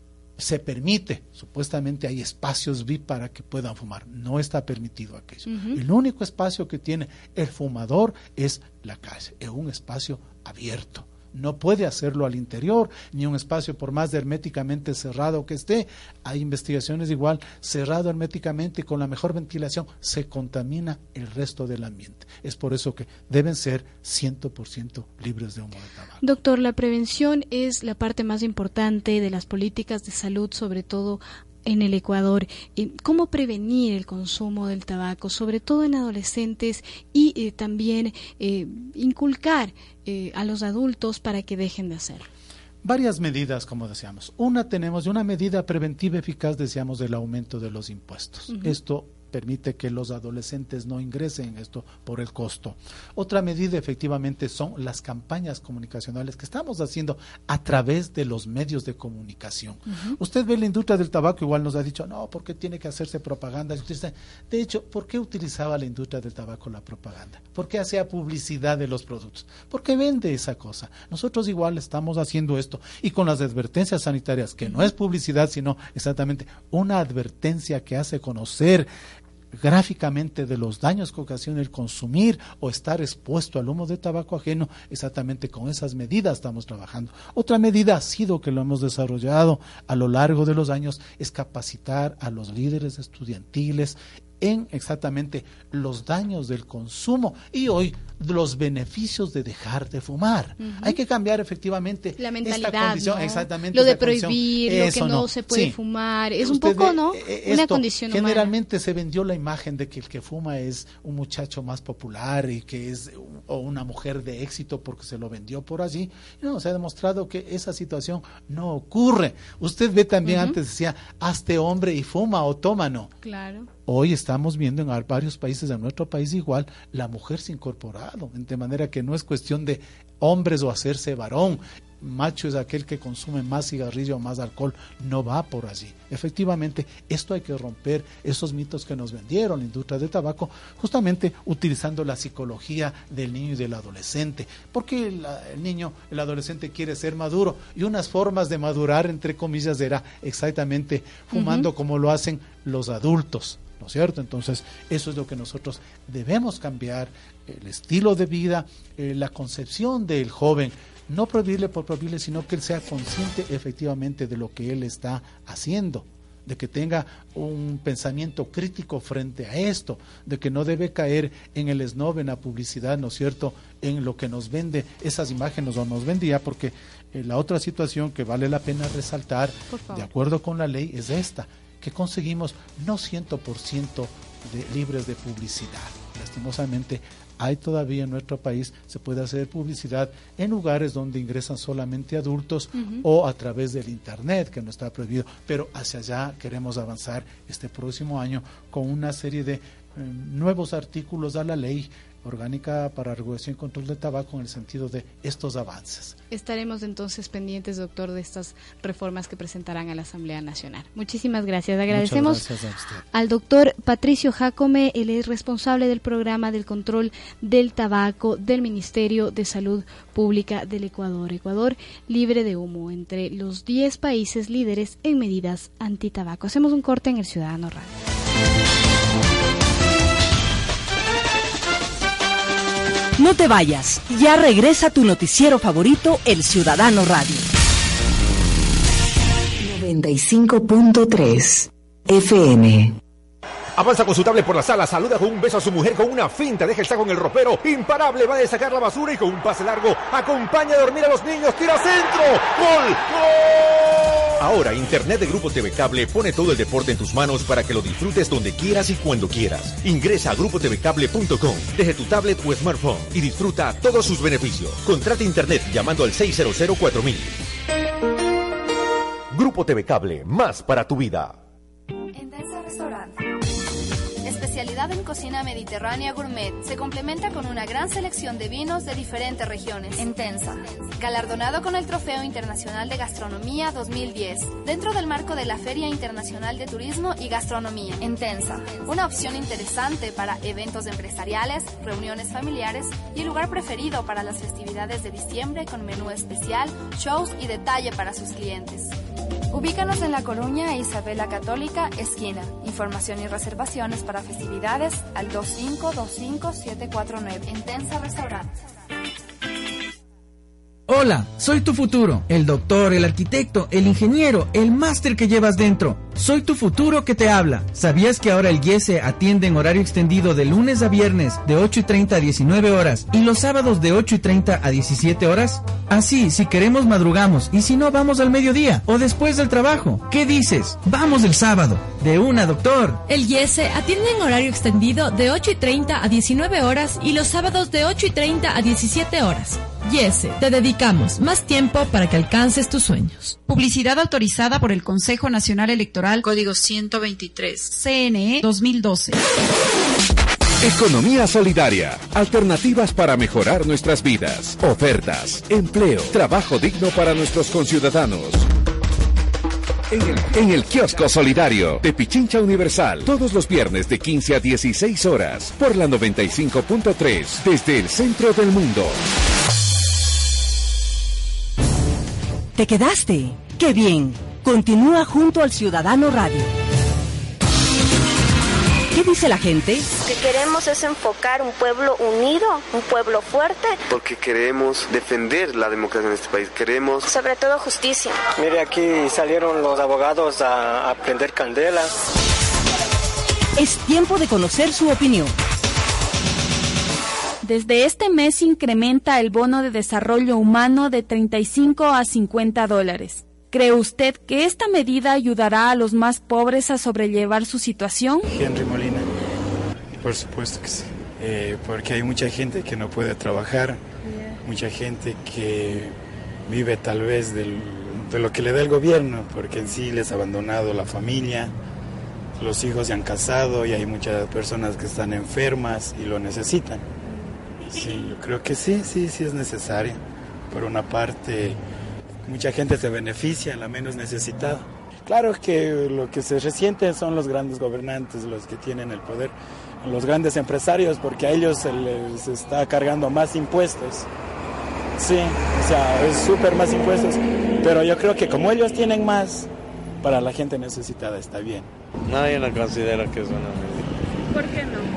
se permite, supuestamente hay espacios V I P para que puedan fumar, no está permitido aquello. Uh-huh. El único espacio que tiene el fumador es la calle, es un espacio abierto. No puede hacerlo al interior, ni un espacio por más de herméticamente cerrado que esté. Hay investigaciones igual, cerrado herméticamente y con la mejor ventilación, se contamina el resto del ambiente. Es por eso que deben ser cien por ciento libres de humo de tabaco. Doctor, la prevención es la parte más importante de las políticas de salud, sobre todo en el Ecuador. ¿Cómo prevenir el consumo del tabaco, sobre todo en adolescentes, y eh, también eh, inculcar eh, a los adultos para que dejen de hacerlo? Varias medidas, como decíamos. Una tenemos, una medida preventiva eficaz, decíamos, del aumento de los impuestos. Uh-huh. Esto permite que los adolescentes no ingresen en esto por el costo. Otra medida efectivamente son las campañas comunicacionales que estamos haciendo a través de los medios de comunicación. Uh-huh. Usted ve la industria del tabaco, igual nos ha dicho, no, ¿por qué tiene que hacerse propaganda? De hecho, ¿por qué utilizaba la industria del tabaco la propaganda? ¿Por qué hacía publicidad de los productos? ¿Por qué vende esa cosa? Nosotros igual estamos haciendo esto y con las advertencias sanitarias, que no es publicidad, sino exactamente una advertencia que hace conocer gráficamente de los daños que ocasiona el consumir o estar expuesto al humo de tabaco ajeno. Exactamente con esas medidas estamos trabajando. Otra medida ha sido, que lo hemos desarrollado a lo largo de los años, es capacitar a los líderes estudiantiles en exactamente los daños del consumo y hoy los beneficios de dejar de fumar. Uh-huh. Hay que cambiar efectivamente la mentalidad, esta condición, ¿no? exactamente lo de condición. prohibir, Eso lo que no, no se puede sí. fumar, es Usted un poco, ve, ¿no? Esto, una condición humana. Generalmente se vendió la imagen de que el que fuma es un muchacho más popular y que es o una mujer de éxito porque se lo vendió por allí. No, se ha demostrado que esa situación no ocurre. Usted ve también, uh-huh. antes decía, hazte hombre y fuma o tómano. Claro. Hoy estamos viendo en varios países, en nuestro país igual, la mujer se ha incorporado, de manera que no es cuestión de hombres o hacerse varón. Macho es aquel que consume más cigarrillo o más alcohol, no va por allí. Efectivamente, esto hay que romper, esos mitos que nos vendieron la industria del tabaco, justamente utilizando la psicología del niño y del adolescente, porque el, el niño, el adolescente quiere ser maduro, y unas formas de madurar, entre comillas, era exactamente fumando, uh-huh. como lo hacen los adultos, ¿no es cierto? Entonces, eso es lo que nosotros debemos cambiar, el estilo de vida, eh, la concepción del joven. No prohibirle por prohibirle, sino que él sea consciente efectivamente de lo que él está haciendo, de que tenga un pensamiento crítico frente a esto, de que no debe caer en el esnob, en la publicidad, ¿no es cierto?, en lo que nos vende esas imágenes o nos vendía, porque eh, la otra situación que vale la pena resaltar, de acuerdo con la ley, es esta, que conseguimos no cien por ciento de, libres de publicidad. Lastimosamente, hay todavía en nuestro país, se puede hacer publicidad en lugares donde ingresan solamente adultos, uh-huh. o a través del internet, que no está prohibido, pero hacia allá queremos avanzar este próximo año con una serie de eh, nuevos artículos a la ley orgánica para regulación y control del tabaco en el sentido de estos avances. Estaremos entonces pendientes, doctor, de estas reformas que presentarán a la Asamblea Nacional. Muchísimas gracias. Agradecemos Muchas gracias a usted. Al doctor Patricio Jácome, él es responsable del programa del control del tabaco del Ministerio de Salud Pública del Ecuador. Ecuador libre de humo, entre los diez países líderes en medidas antitabaco. Hacemos un corte en el Ciudadano Radio. No te vayas, ya regresa tu noticiero favorito, El Ciudadano Radio. noventa y cinco punto tres F M. Avanza con su tablet por la sala, saluda con un beso a su mujer con una finta, deja el saco en el ropero, imparable, va a sacar la basura y con un pase largo acompaña a dormir a los niños, tira centro, ¡gol! ¡Gol! Ahora, Internet de Grupo T V Cable pone todo el deporte en tus manos para que lo disfrutes donde quieras y cuando quieras. Ingresa a grupo t v cable punto com desde tu tablet o smartphone y disfruta todos sus beneficios. Contrata Internet llamando al seis cero cero cuatro mil. Grupo T V Cable, más para tu vida. Intensa Restaurante. Especialidad en cocina mediterránea gourmet. Se complementa con una gran selección de vinos de diferentes regiones. Intensa. Galardonado con el Trofeo Internacional de Gastronomía dos mil diez. Dentro del marco de la Feria Internacional de Turismo y Gastronomía. Intensa. Una opción interesante para eventos empresariales, reuniones familiares y el lugar preferido para las festividades de diciembre con menú especial, shows y detalle para sus clientes. Ubícanos en La Coruña, Isabela Católica, esquina. Información y reservaciones para festividades al dos cinco dos cinco siete cuatro nueve. Intensa Restaurante. Hola, soy tu futuro, el doctor, el arquitecto, el ingeniero, el máster que llevas dentro. Soy tu futuro que te habla. ¿Sabías que ahora el IESE atiende en horario extendido de lunes a viernes de ocho y treinta a diecinueve horas y los sábados de ocho y treinta a diecisiete horas? Así, si queremos madrugamos y si no vamos al mediodía o después del trabajo. ¿Qué dices? Vamos el sábado. De una, doctor. El IESE atiende en horario extendido de ocho y treinta a diecinueve horas y los sábados de ocho y treinta a diecisiete horas. IESE, te dedicamos más tiempo para que alcances tus sueños. Publicidad autorizada por el Consejo Nacional Electoral, código ciento veintitrés, C N E dos mil doce. Economía solidaria. Alternativas para mejorar nuestras vidas. Ofertas, empleo, trabajo digno para nuestros conciudadanos. En el, en el kiosco solidario de Pichincha Universal, todos los viernes de quince a dieciséis horas, por la noventa y cinco punto tres, desde el centro del mundo. ¿Te quedaste? ¡Qué bien! Continúa junto al Ciudadano Radio. ¿Qué dice la gente? Lo que queremos es enfocar un pueblo unido, un pueblo fuerte. Porque queremos defender la democracia en este país, queremos... Sobre todo justicia. Mire, aquí salieron los abogados a, a prender candela. Es tiempo de conocer su opinión. Desde este mes incrementa el bono de desarrollo humano de treinta y cinco a cincuenta dólares. ¿Cree usted que esta medida ayudará a los más pobres a sobrellevar su situación? Henry Molina. Por supuesto que sí. Eh, porque hay mucha gente que no puede trabajar, mucha gente que vive tal vez del, de lo que le da el gobierno, porque en sí les ha abandonado la familia, los hijos se han casado y hay muchas personas que están enfermas y lo necesitan. Sí, yo creo que sí, sí, sí es necesario. Por una parte, mucha gente se beneficia, la menos necesitada. Claro que lo que se resienten son los grandes gobernantes, los que tienen el poder, los grandes empresarios, porque a ellos se les está cargando más impuestos. Sí, o sea, es súper más impuestos, pero yo creo que como ellos tienen más, para la gente necesitada está bien. No, yo no considero que es una medida. ¿Por qué no?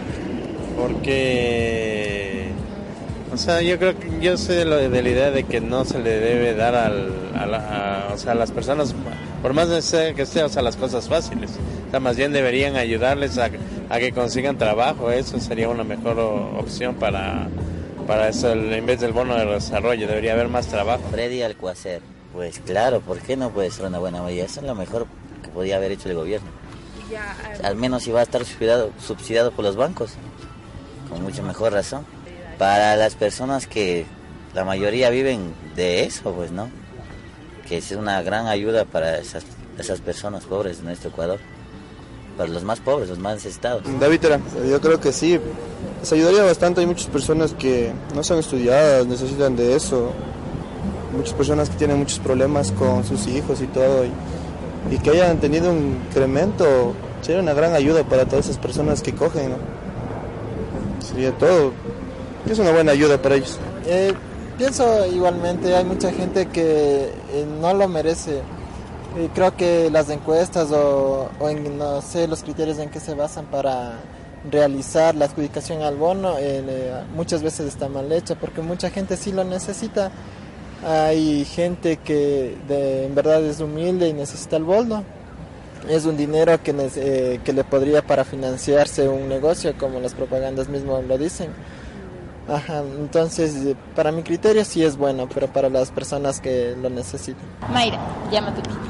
Porque, o sea, yo creo que yo soy de, lo, de la idea de que no se le debe dar al, a, la, a, o sea, a las personas, por más necesario que sea, o sea, las cosas fáciles. O sea, más bien deberían ayudarles a, a que consigan trabajo. Eso sería una mejor opción para, para eso, en vez del bono de desarrollo. Debería haber más trabajo. Freddy Alcocer, pues claro, ¿por qué no puede ser una buena medida? Eso es lo mejor que podía haber hecho el gobierno. Ya, um... Al menos iba a estar subsidiado, subsidiado por los bancos, con mucha mejor razón. Para las personas que la mayoría viven de eso, pues no, que es una gran ayuda para esas, esas personas pobres de nuestro Ecuador, para los más pobres, los más necesitados. David, yo creo que sí, les ayudaría bastante. Hay muchas personas que no son estudiadas, necesitan de eso, muchas personas que tienen muchos problemas con sus hijos y todo, y, y que hayan tenido un incremento, sería una gran ayuda para todas esas personas que cogen, ¿no? Sería todo. Es una buena ayuda para ellos. Eh, pienso igualmente, hay mucha gente que eh, no lo merece. Eh, creo que las encuestas o, o en, no sé, los criterios en que se basan para realizar la adjudicación al bono, eh, muchas veces está mal hecha, porque mucha gente sí lo necesita. Hay gente que de, en verdad es humilde y necesita el bono. Es un dinero que, eh, que le podría para financiarse un negocio, como las propagandas mismas lo dicen. Ajá, entonces para mi criterio sí es bueno, pero para las personas que lo necesitan. Mayra, llama a tu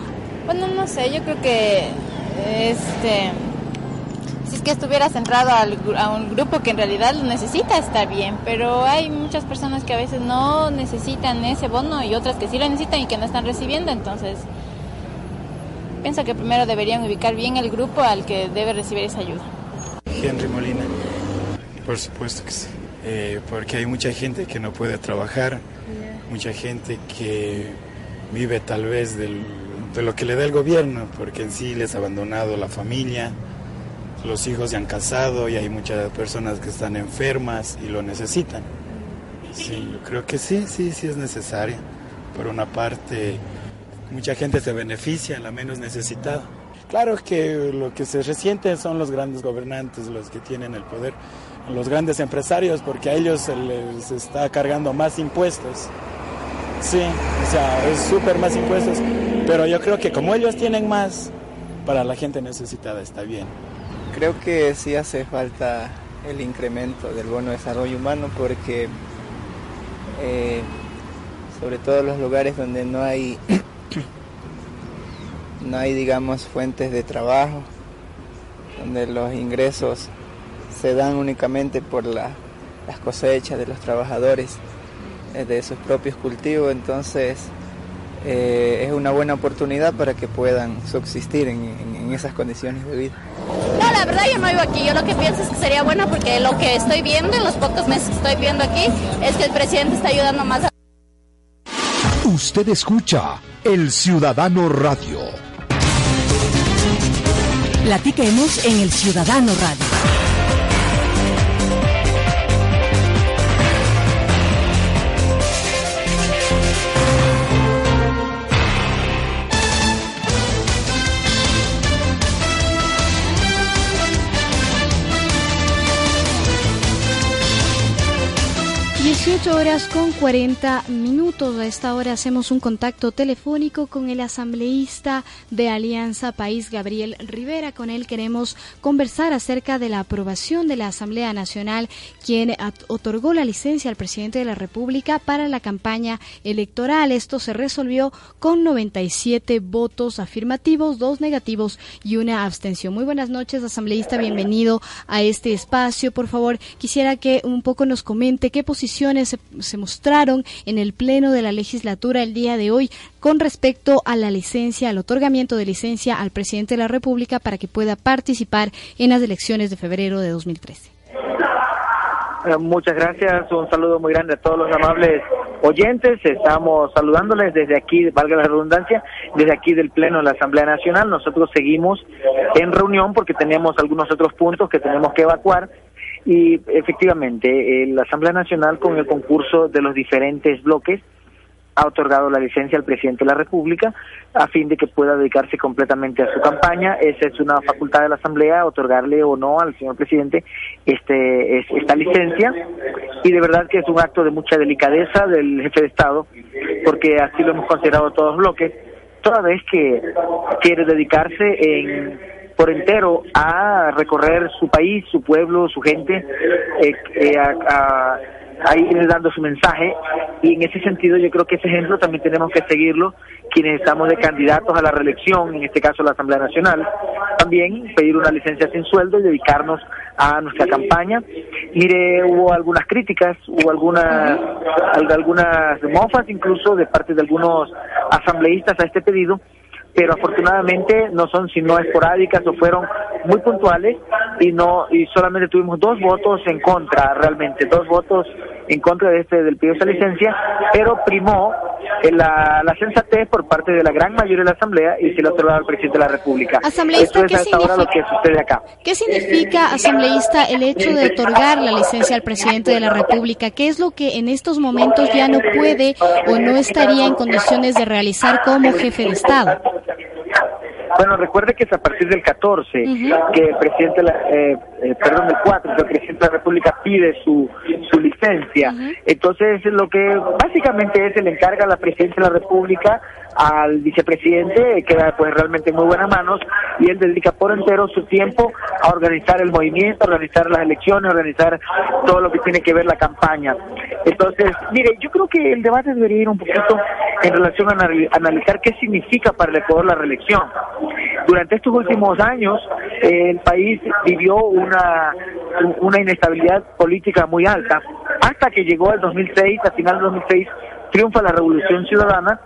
Bueno, no sé, yo creo que este si es que estuviera centrado al, a un grupo que en realidad lo necesita, está bien, pero hay muchas personas que a veces no necesitan ese bono y otras que sí lo necesitan y que no están recibiendo, entonces pienso que primero deberían ubicar bien el grupo al que debe recibir esa ayuda. Henry Molina, por supuesto que sí, eh, porque hay mucha gente que no puede trabajar, yeah. mucha gente que vive tal vez del, de lo que le da el gobierno, porque en sí les ha abandonado la familia, los hijos se han casado y hay muchas personas que están enfermas y lo necesitan. Sí, yo creo que sí, sí, sí es necesario. Por una parte, mucha gente se beneficia, la menos necesitada. Claro que lo que se resiente son los grandes gobernantes, los que tienen el poder, los grandes empresarios, porque a ellos se les está cargando más impuestos. Sí, o sea, es súper más impuestos, pero yo creo que como ellos tienen más, para la gente necesitada está bien. Creo que sí hace falta el incremento del bono de desarrollo humano porque eh, sobre todo en los lugares donde no hay no hay digamos fuentes de trabajo, donde los ingresos se dan únicamente por la, las cosechas de los trabajadores eh, de sus propios cultivos, entonces eh, es una buena oportunidad para que puedan subsistir en, en, en esas condiciones de vida. No, la verdad yo no vivo aquí, yo lo que pienso es que sería bueno porque lo que estoy viendo en los pocos meses que estoy viendo aquí es que el presidente está ayudando más a... Usted escucha El Ciudadano Radio. Platiquemos en El Ciudadano Radio. dieciocho horas con cuarenta minutos. A esta hora hacemos un contacto telefónico con el asambleísta de Alianza País, Gabriel Rivera. Con él queremos conversar acerca de la aprobación de la Asamblea Nacional, quien otorgó la licencia al presidente de la República para la campaña electoral. Esto se resolvió con noventa y siete votos afirmativos, dos negativos y una abstención. Muy buenas noches, asambleísta, bienvenido a este espacio. Por favor, quisiera que un poco nos comente qué posición Se, se mostraron en el pleno de la legislatura el día de hoy con respecto a la licencia, al otorgamiento de licencia al presidente de la República para que pueda participar en las elecciones de febrero de dos mil trece. Eh, muchas gracias, un saludo muy grande a todos los amables oyentes. Estamos saludándoles desde aquí, valga la redundancia, desde aquí del pleno de la Asamblea Nacional. Nosotros seguimos en reunión porque tenemos algunos otros puntos que tenemos que evacuar. Y efectivamente, eh, la Asamblea Nacional, con el concurso de los diferentes bloques, ha otorgado la licencia al presidente de la República a fin de que pueda dedicarse completamente a su campaña. Esa es una facultad de la Asamblea, otorgarle o no al señor presidente este es, esta licencia, y de verdad que es un acto de mucha delicadeza del jefe de Estado, porque así lo hemos considerado todos los bloques, toda vez que quiere dedicarse en por entero a recorrer su país, su pueblo, su gente, eh, eh, a, a, a ir dando su mensaje, y en ese sentido yo creo que ese ejemplo también tenemos que seguirlo quienes estamos de candidatos a la reelección, en este caso la Asamblea Nacional, también pedir una licencia sin sueldo y dedicarnos a nuestra campaña. Mire, hubo algunas críticas, hubo algunas, algunas mofas incluso de parte de algunos asambleístas a este pedido, pero afortunadamente no son sino esporádicas o fueron muy puntuales y no y solamente tuvimos dos votos en contra, realmente dos votos en contra de este del pedido de esa licencia, pero primó la, la sensatez por parte de la gran mayoría de la Asamblea y se lo otorgó al presidente de la República. Asambleísta, Esto es hasta ahora lo que sucede acá. ¿Qué significa, asambleísta, el hecho de otorgar la licencia al presidente de la República? ¿Qué es lo que en estos momentos ya no puede o no estaría en condiciones de realizar como jefe de Estado? Bueno, recuerde que es a partir del catorce uh-huh. que el presidente, la, eh, eh, perdón, el cuatro, que el presidente de la República pide su, su licencia. Uh-huh. Entonces, lo que básicamente es, se le encarga a la presidencia de la República al vicepresidente, queda pues realmente en muy buenas manos, y él dedica por entero su tiempo a organizar el movimiento, a organizar las elecciones, a organizar todo lo que tiene que ver la campaña. Entonces, mire, yo creo que el debate debería ir un poquito en relación a analizar qué significa para el Ecuador la reelección. Durante estos últimos años, eh, el país vivió una, una inestabilidad política muy alta, hasta que llegó el dos mil seis, a final del dos mil seis, triunfa la Revolución Ciudadana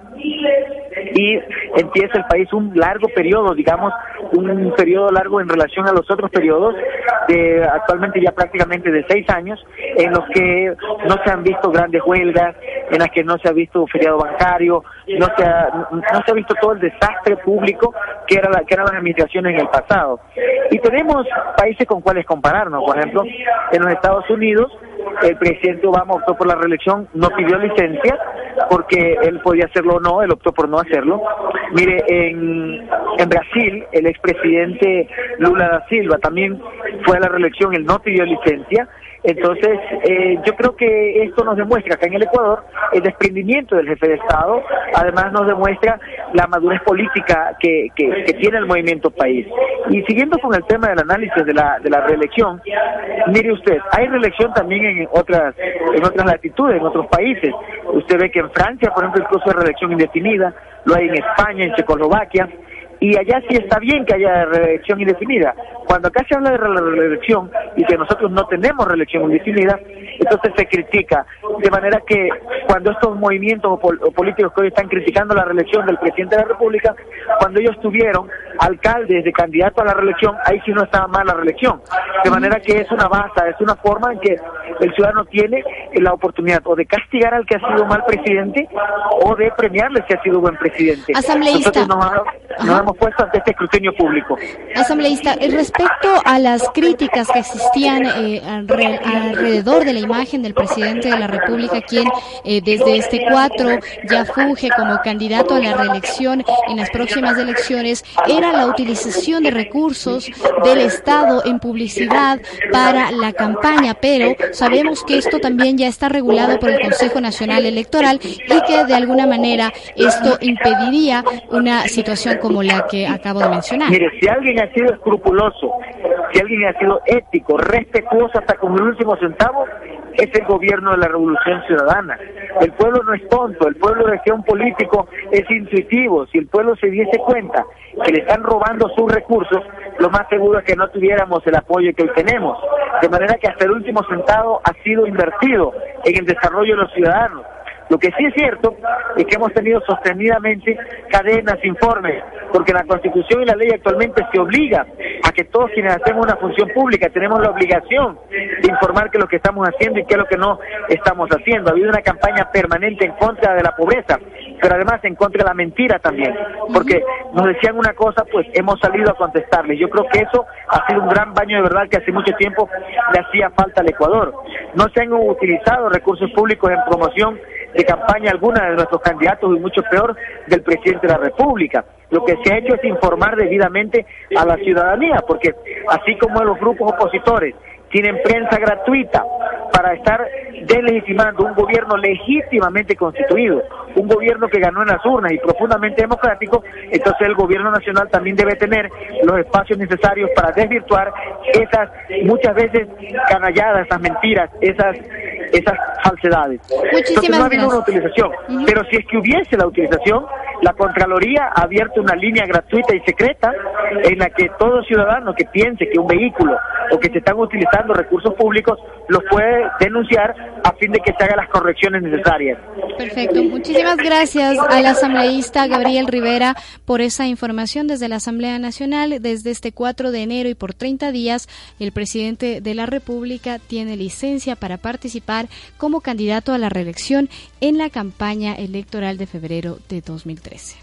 y empieza el país un largo periodo, digamos, un periodo largo en relación a los otros periodos, de actualmente ya prácticamente de seis años, en los que no se han visto grandes huelgas, en las que no se ha visto feriado bancario, no se ha, no se ha visto todo el desastre público que, era la, que eran las administraciones en el pasado. Y tenemos países con cuales compararnos. Por ejemplo, en los Estados Unidos, el presidente Obama optó por la reelección, no pidió licencia, porque él podía hacerlo o no, él optó por no hacerlo. Mire, en, en Brasil, el expresidente Lula da Silva también fue a la reelección, él no pidió licencia. Entonces, eh, yo creo que esto nos demuestra que en el Ecuador el desprendimiento del jefe de Estado, además nos demuestra la madurez política que, que, que tiene el movimiento país. Y siguiendo con el tema del análisis de la de la reelección, mire usted, hay reelección también en otras en otras latitudes, en otros países. Usted ve que en Francia, por ejemplo, incluso hay reelección indefinida, lo hay en España, en Checoslovaquia. Y allá sí está bien que haya reelección indefinida. Cuando acá se habla de la reelección y que nosotros no tenemos reelección indefinida, entonces se critica. De manera que cuando estos movimientos o, pol- o políticos que hoy están criticando la reelección del presidente de la República, cuando ellos tuvieron alcaldes de candidato a la reelección, ahí sí no estaba mal la reelección. De manera que es una base, es una forma en que el ciudadano tiene la oportunidad o de castigar al que ha sido mal presidente o de premiarle si ha sido buen presidente. Asambleísta. Nosotros nos, nos hemos puesto ante este escrutinio público. Asambleísta, respecto a las críticas que existían eh, alre- alrededor de la imagen del presidente de la República, quien eh, desde este cuatro ya funge como candidato a la reelección en las próximas elecciones, era la utilización de recursos del Estado en publicidad para la campaña, pero sabemos que esto también ya está regulado por el Consejo Nacional Electoral y que de alguna manera esto impediría una situación como la que acabo de mencionar. Mire, si alguien ha sido escrupuloso, si alguien ha sido ético, respetuoso hasta con el último centavo, es el gobierno de la Revolución Ciudadana. El pueblo no es tonto, el pueblo de que un político es intuitivo. Si el pueblo se diese cuenta que le están robando sus recursos, lo más seguro es que no tuviéramos el apoyo que hoy tenemos. De manera que hasta el último centavo ha sido invertido en el desarrollo de los ciudadanos. Lo que sí es cierto es que hemos tenido sostenidamente cadenas, informes, porque la Constitución y la ley actualmente se obliga a que todos quienes hacemos una función pública tenemos la obligación de informar qué es lo que estamos haciendo y qué es lo que no estamos haciendo. Ha habido una campaña permanente en contra de la pobreza, pero además en contra de la mentira también, porque nos decían una cosa, pues hemos salido a contestarles. Yo creo que eso ha sido un gran baño de verdad que hace mucho tiempo le hacía falta al Ecuador. No se han utilizado recursos públicos en promoción de campaña alguna de nuestros candidatos y mucho peor del presidente de la República. Lo que se ha hecho es informar debidamente a la ciudadanía, porque así como los grupos opositores tienen prensa gratuita para estar deslegitimando un gobierno legítimamente constituido, un gobierno que ganó en las urnas y profundamente democrático, entonces el gobierno nacional también debe tener los espacios necesarios para desvirtuar esas muchas veces canalladas, esas mentiras, esas esas falsedades. Entonces no ha habido una utilización, uh-huh. pero si es que hubiese la utilización, la Contraloría ha abierto una línea gratuita y secreta en la que todo ciudadano que piense que un vehículo o que se están utilizando recursos públicos los puede denunciar a fin de que se hagan las correcciones necesarias. Perfecto. Muchísimas gracias al asambleísta Gabriel Rivera por esa información desde la Asamblea Nacional. Desde este cuatro de enero y por treinta días, el presidente de la República tiene licencia para participar como candidato a la reelección en la campaña electoral de febrero de dos mil trece.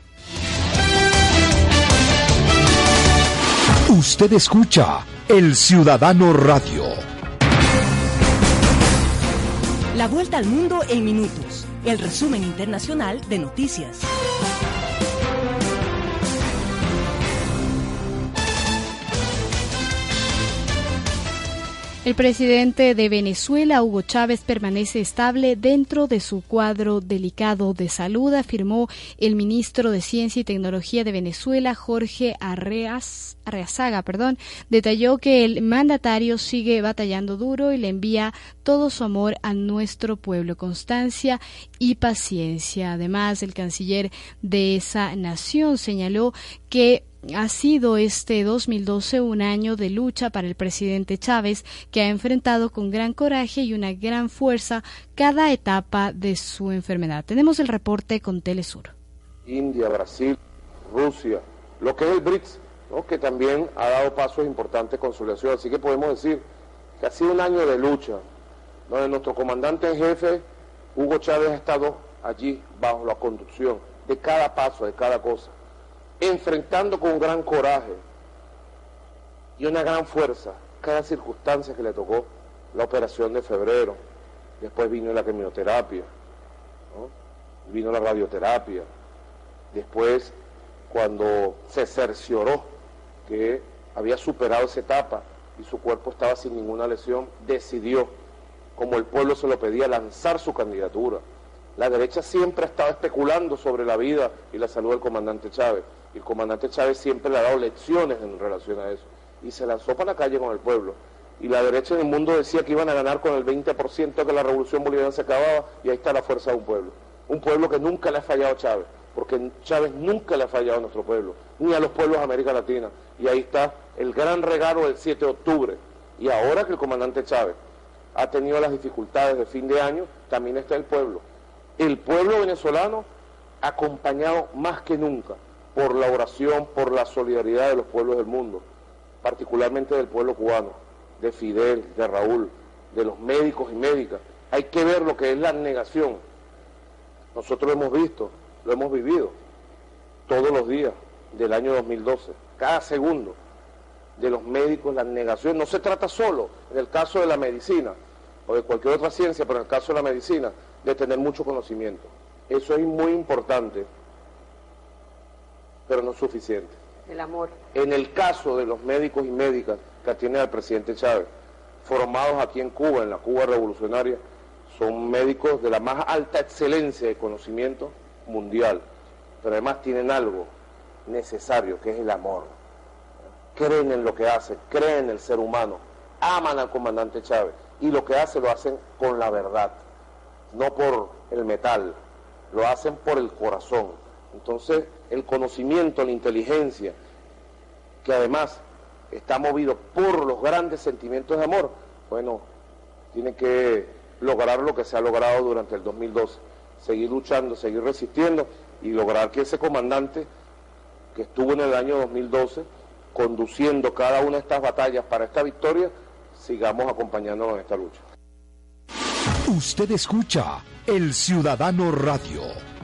Usted escucha El Ciudadano Radio. La vuelta al mundo en minutos. El resumen internacional de noticias. El presidente de Venezuela, Hugo Chávez, permanece estable dentro de su cuadro delicado de salud, afirmó el ministro de Ciencia y Tecnología de Venezuela, Jorge Arreaz, Arreazaga. Perdón, detalló que el mandatario sigue batallando duro y le envía todo su amor a nuestro pueblo, constancia y paciencia. Además, el canciller de esa nación señaló que ha sido este dos mil doce un año de lucha para el presidente Chávez, que ha enfrentado con gran coraje y una gran fuerza cada etapa de su enfermedad. Tenemos el reporte con Telesur. India, Brasil, Rusia, lo que es el BRICS, ¿no?, que también ha dado pasos importantes de consolidación. Así que podemos decir que ha sido un año de lucha, donde nuestro comandante en jefe, Hugo Chávez, ha estado allí bajo la conducción de cada paso, de cada cosa, enfrentando con gran coraje y una gran fuerza cada circunstancia que le tocó. La operación de febrero, después vino la quimioterapia, ¿no?, vino la radioterapia, después cuando se cercioró que había superado esa etapa y su cuerpo estaba sin ninguna lesión, decidió, como el pueblo se lo pedía, lanzar su candidatura. La derecha siempre ha estado especulando sobre la vida y la salud del comandante Chávez, y el comandante Chávez siempre le ha dado lecciones en relación a eso, y se lanzó para la calle con el pueblo, y la derecha en el mundo decía que iban a ganar con el veinte por ciento, que la revolución bolivariana se acababa, y ahí está la fuerza de un pueblo, un pueblo que nunca le ha fallado a Chávez, porque Chávez nunca le ha fallado a nuestro pueblo, ni a los pueblos de América Latina, y ahí está el gran regalo del siete de octubre, y ahora que el comandante Chávez ha tenido las dificultades de fin de año, también está el pueblo, el pueblo venezolano acompañado más que nunca por la oración, por la solidaridad de los pueblos del mundo, particularmente del pueblo cubano, de Fidel, de Raúl, de los médicos y médicas. Hay que ver lo que es la abnegación. Nosotros lo hemos visto, lo hemos vivido todos los días del año dos mil doce, cada segundo de los médicos, la abnegación. No se trata solo, en el caso de la medicina o de cualquier otra ciencia, pero en el caso de la medicina, de tener mucho conocimiento. Eso es muy importante, pero no es suficiente. El amor. En el caso de los médicos y médicas que atienden al presidente Chávez, formados aquí en Cuba, en la Cuba revolucionaria, son médicos de la más alta excelencia de conocimiento mundial, pero además tienen algo necesario, que es el amor. Creen en lo que hacen, creen en el ser humano, aman al comandante Chávez, y lo que hacen lo hacen con la verdad, no por el metal, lo hacen por el corazón. Entonces, el conocimiento, la inteligencia, que además está movido por los grandes sentimientos de amor, bueno, tiene que lograr lo que se ha logrado durante el dos mil doce, seguir luchando, seguir resistiendo y lograr que ese comandante que estuvo en el año dos mil doce conduciendo cada una de estas batallas para esta victoria, sigamos acompañándonos en esta lucha. Usted escucha El Ciudadano Radio.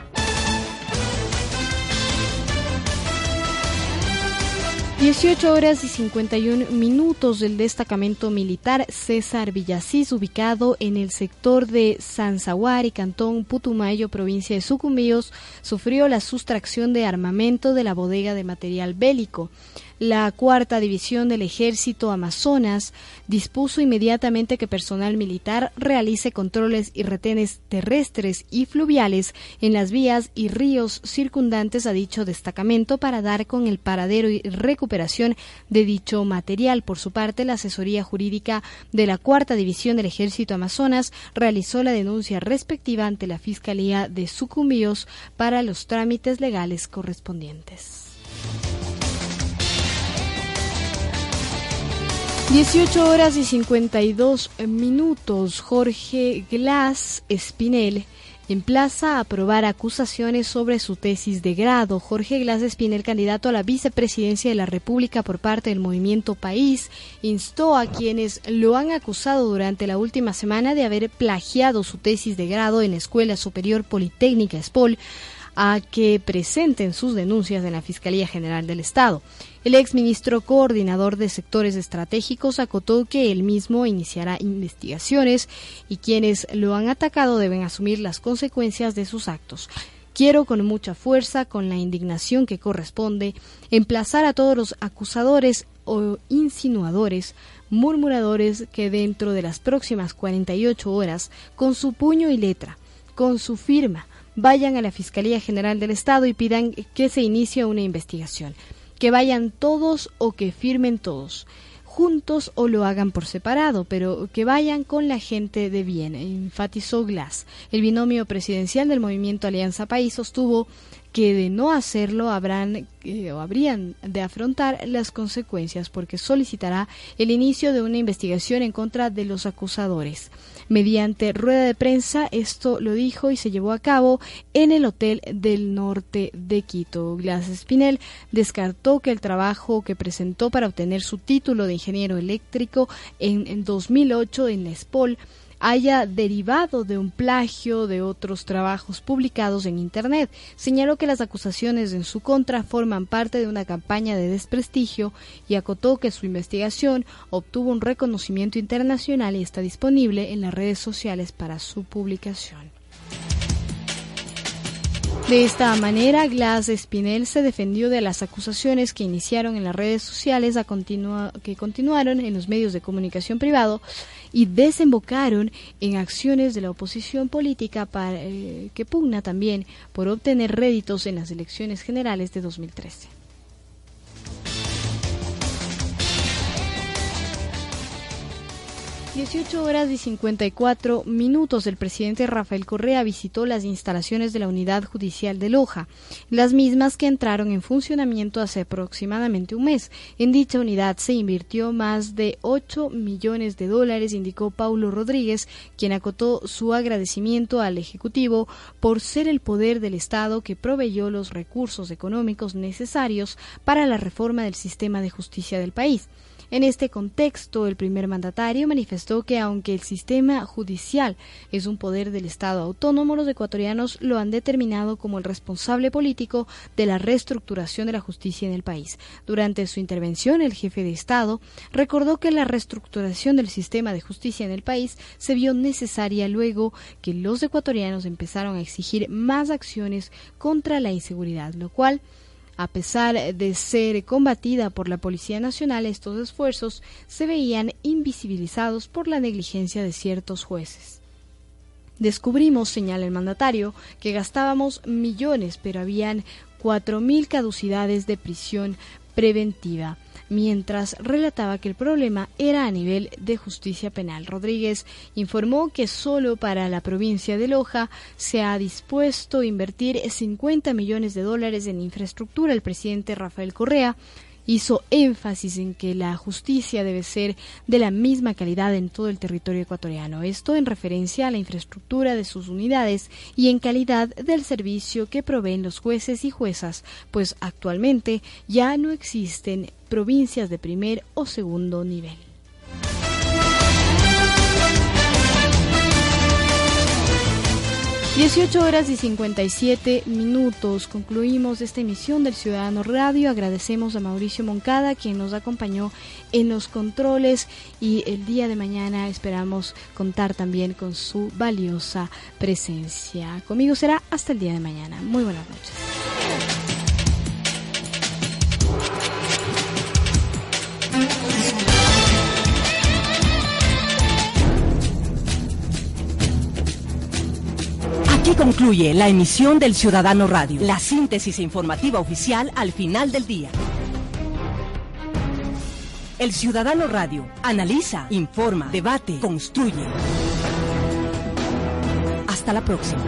dieciocho horas y cincuenta y un minutos del destacamento militar César Villasís, ubicado en el sector de Sanzaguari, cantón Putumayo, provincia de Sucumbíos, sufrió la sustracción de armamento de la bodega de material bélico. La cuarta división del Ejército Amazonas dispuso inmediatamente que personal militar realice controles y retenes terrestres y fluviales en las vías y ríos circundantes a dicho destacamento para dar con el paradero y recuperación de dicho material. Por su parte, la asesoría jurídica de la cuarta división del Ejército Amazonas realizó la denuncia respectiva ante la Fiscalía de Sucumbíos para los trámites legales correspondientes. dieciocho horas y cincuenta y dos minutos. Jorge Glass Espinel emplaza a aprobar acusaciones sobre su tesis de grado. Jorge Glass Espinel, candidato a la vicepresidencia de la República por parte del Movimiento País, instó a quienes lo han acusado durante la última semana de haber plagiado su tesis de grado en la Escuela Superior Politécnica ESPOL a que presenten sus denuncias en la Fiscalía General del Estado. El exministro coordinador de sectores estratégicos acotó que él mismo iniciará investigaciones y quienes lo han atacado deben asumir las consecuencias de sus actos. Quiero con mucha fuerza, con la indignación que corresponde, emplazar a todos los acusadores o insinuadores, murmuradores que dentro de las próximas cuarenta y ocho horas, con su puño y letra, con su firma, vayan a la Fiscalía General del Estado y pidan que se inicie una investigación. Que vayan todos o que firmen todos, juntos o lo hagan por separado, pero que vayan con la gente de bien, enfatizó Glass. El binomio presidencial del movimiento Alianza País sostuvo que de no hacerlo habrán eh, o habrían de afrontar las consecuencias porque solicitará el inicio de una investigación en contra de los acusadores. Mediante rueda de prensa, esto lo dijo y se llevó a cabo en el Hotel del Norte de Quito. Glass Espinel descartó que el trabajo que presentó para obtener su título de ingeniero eléctrico en, en dos mil ocho en la ESPOL haya derivado de un plagio de otros trabajos publicados en Internet. Señaló que las acusaciones en su contra forman parte de una campaña de desprestigio y acotó que su investigación obtuvo un reconocimiento internacional y está disponible en las redes sociales para su publicación. De esta manera, Glass Espinel se defendió de las acusaciones que iniciaron en las redes sociales a continua, que continuaron en los medios de comunicación privado y desembocaron en acciones de la oposición política para, eh, que pugna también por obtener réditos en las elecciones generales de dos mil trece. dieciocho horas y cincuenta y cuatro minutos. El presidente Rafael Correa visitó las instalaciones de la Unidad Judicial de Loja, las mismas que entraron en funcionamiento hace aproximadamente un mes. En dicha unidad se invirtió más de ocho millones de dólares, indicó Paulo Rodríguez, quien acotó su agradecimiento al Ejecutivo por ser el poder del Estado que proveyó los recursos económicos necesarios para la reforma del sistema de justicia del país. En este contexto, el primer mandatario manifestó que aunque el sistema judicial es un poder del Estado autónomo, los ecuatorianos lo han determinado como el responsable político de la reestructuración de la justicia en el país. Durante su intervención, el jefe de Estado recordó que la reestructuración del sistema de justicia en el país se vio necesaria luego que los ecuatorianos empezaron a exigir más acciones contra la inseguridad, lo cual, a pesar de ser combatida por la Policía Nacional, estos esfuerzos se veían invisibilizados por la negligencia de ciertos jueces. Descubrimos, señala el mandatario, que gastábamos millones, pero habían cuatro mil caducidades de prisión preventiva, mientras relataba que el problema era a nivel de justicia penal. Rodríguez informó que solo para la provincia de Loja se ha dispuesto a invertir cincuenta millones de dólares en infraestructura. El presidente Rafael Correa hizo énfasis en que la justicia debe ser de la misma calidad en todo el territorio ecuatoriano. Esto en referencia a la infraestructura de sus unidades y en calidad del servicio que proveen los jueces y juezas, pues actualmente ya no existen provincias de primer o segundo nivel. dieciocho horas y cincuenta y siete minutos. Concluimos esta emisión del Ciudadano Radio. Agradecemos a Mauricio Moncada, quien nos acompañó en los controles, y el día de mañana esperamos contar también con su valiosa presencia. Conmigo será hasta el día de mañana. Muy buenas noches. Aquí concluye la emisión del Ciudadano Radio, la síntesis informativa oficial al final del día. El Ciudadano Radio analiza, informa, debate, construye. Hasta la próxima.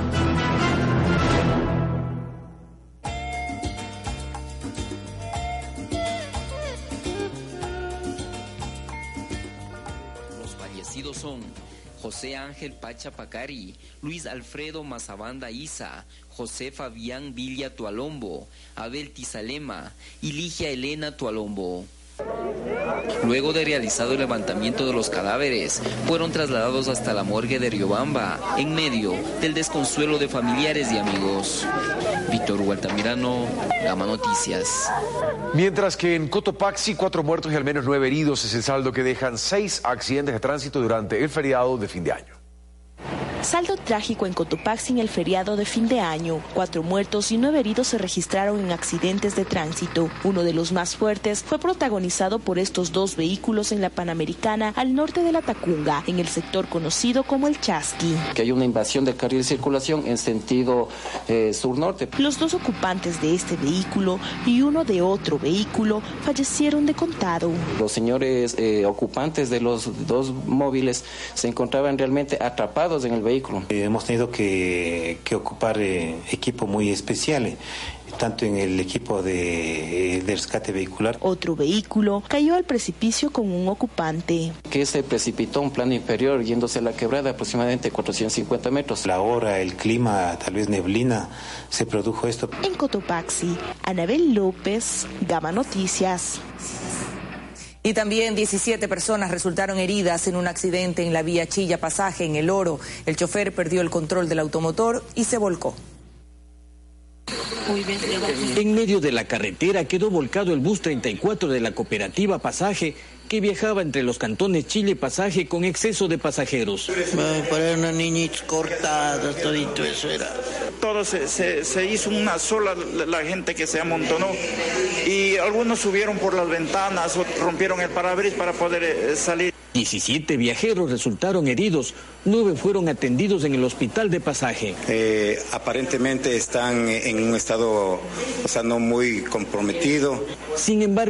Los fallecidos son José Ángel Pacha Pacari, Luis Alfredo Mazabanda Isa, José Fabián Villa Tualombo, Abel Tizalema y Ligia Elena Tualombo. Luego de realizado el levantamiento de los cadáveres, fueron trasladados hasta la morgue de Riobamba, en medio del desconsuelo de familiares y amigos. Víctor Hugo Altamirano, Gama Noticias. Mientras que en Cotopaxi, cuatro muertos y al menos nueve heridos es el saldo que dejan seis accidentes de tránsito durante el feriado de fin de año. Saldo trágico en Cotopaxi en el feriado de fin de año. Cuatro muertos y nueve heridos se registraron en accidentes de tránsito. Uno de los más fuertes fue protagonizado por estos dos vehículos en la Panamericana al norte de la Tacunga, en el sector conocido como el Chasqui. Que hay una invasión del carril de circulación en sentido eh, sur-norte. Los dos ocupantes de este vehículo y uno de otro vehículo fallecieron de contado. Los señores eh, ocupantes de los dos móviles se encontraban realmente atrapados en el vehículo. Eh, hemos tenido que, que ocupar eh, equipo muy especial, eh, tanto en el equipo de, de rescate vehicular. Otro vehículo cayó al precipicio con un ocupante. Que se precipitó un plano inferior yéndose a la quebrada aproximadamente cuatrocientos cincuenta metros. La hora, el clima, tal vez neblina, se produjo esto. En Cotopaxi, Anabel López, Gama Noticias. Y también diecisiete personas resultaron heridas en un accidente en la vía Chilla Pasaje, en El Oro. El chofer perdió el control del automotor y se volcó. En medio de la carretera quedó volcado el bus treinta y cuatro de la cooperativa Pasaje, que viajaba entre los cantones Chile y Pasaje con exceso de pasajeros. Para unas niñitas cortadas, todito eso era. Todo se, se, se hizo una sola, la gente que se amontonó, y algunos subieron por las ventanas, rompieron el parabrisas para poder eh, salir. diecisiete viajeros resultaron heridos, nueve fueron atendidos en el hospital de Pasaje. Eh, aparentemente están en un estado, o sea, no muy comprometido. Sin embargo,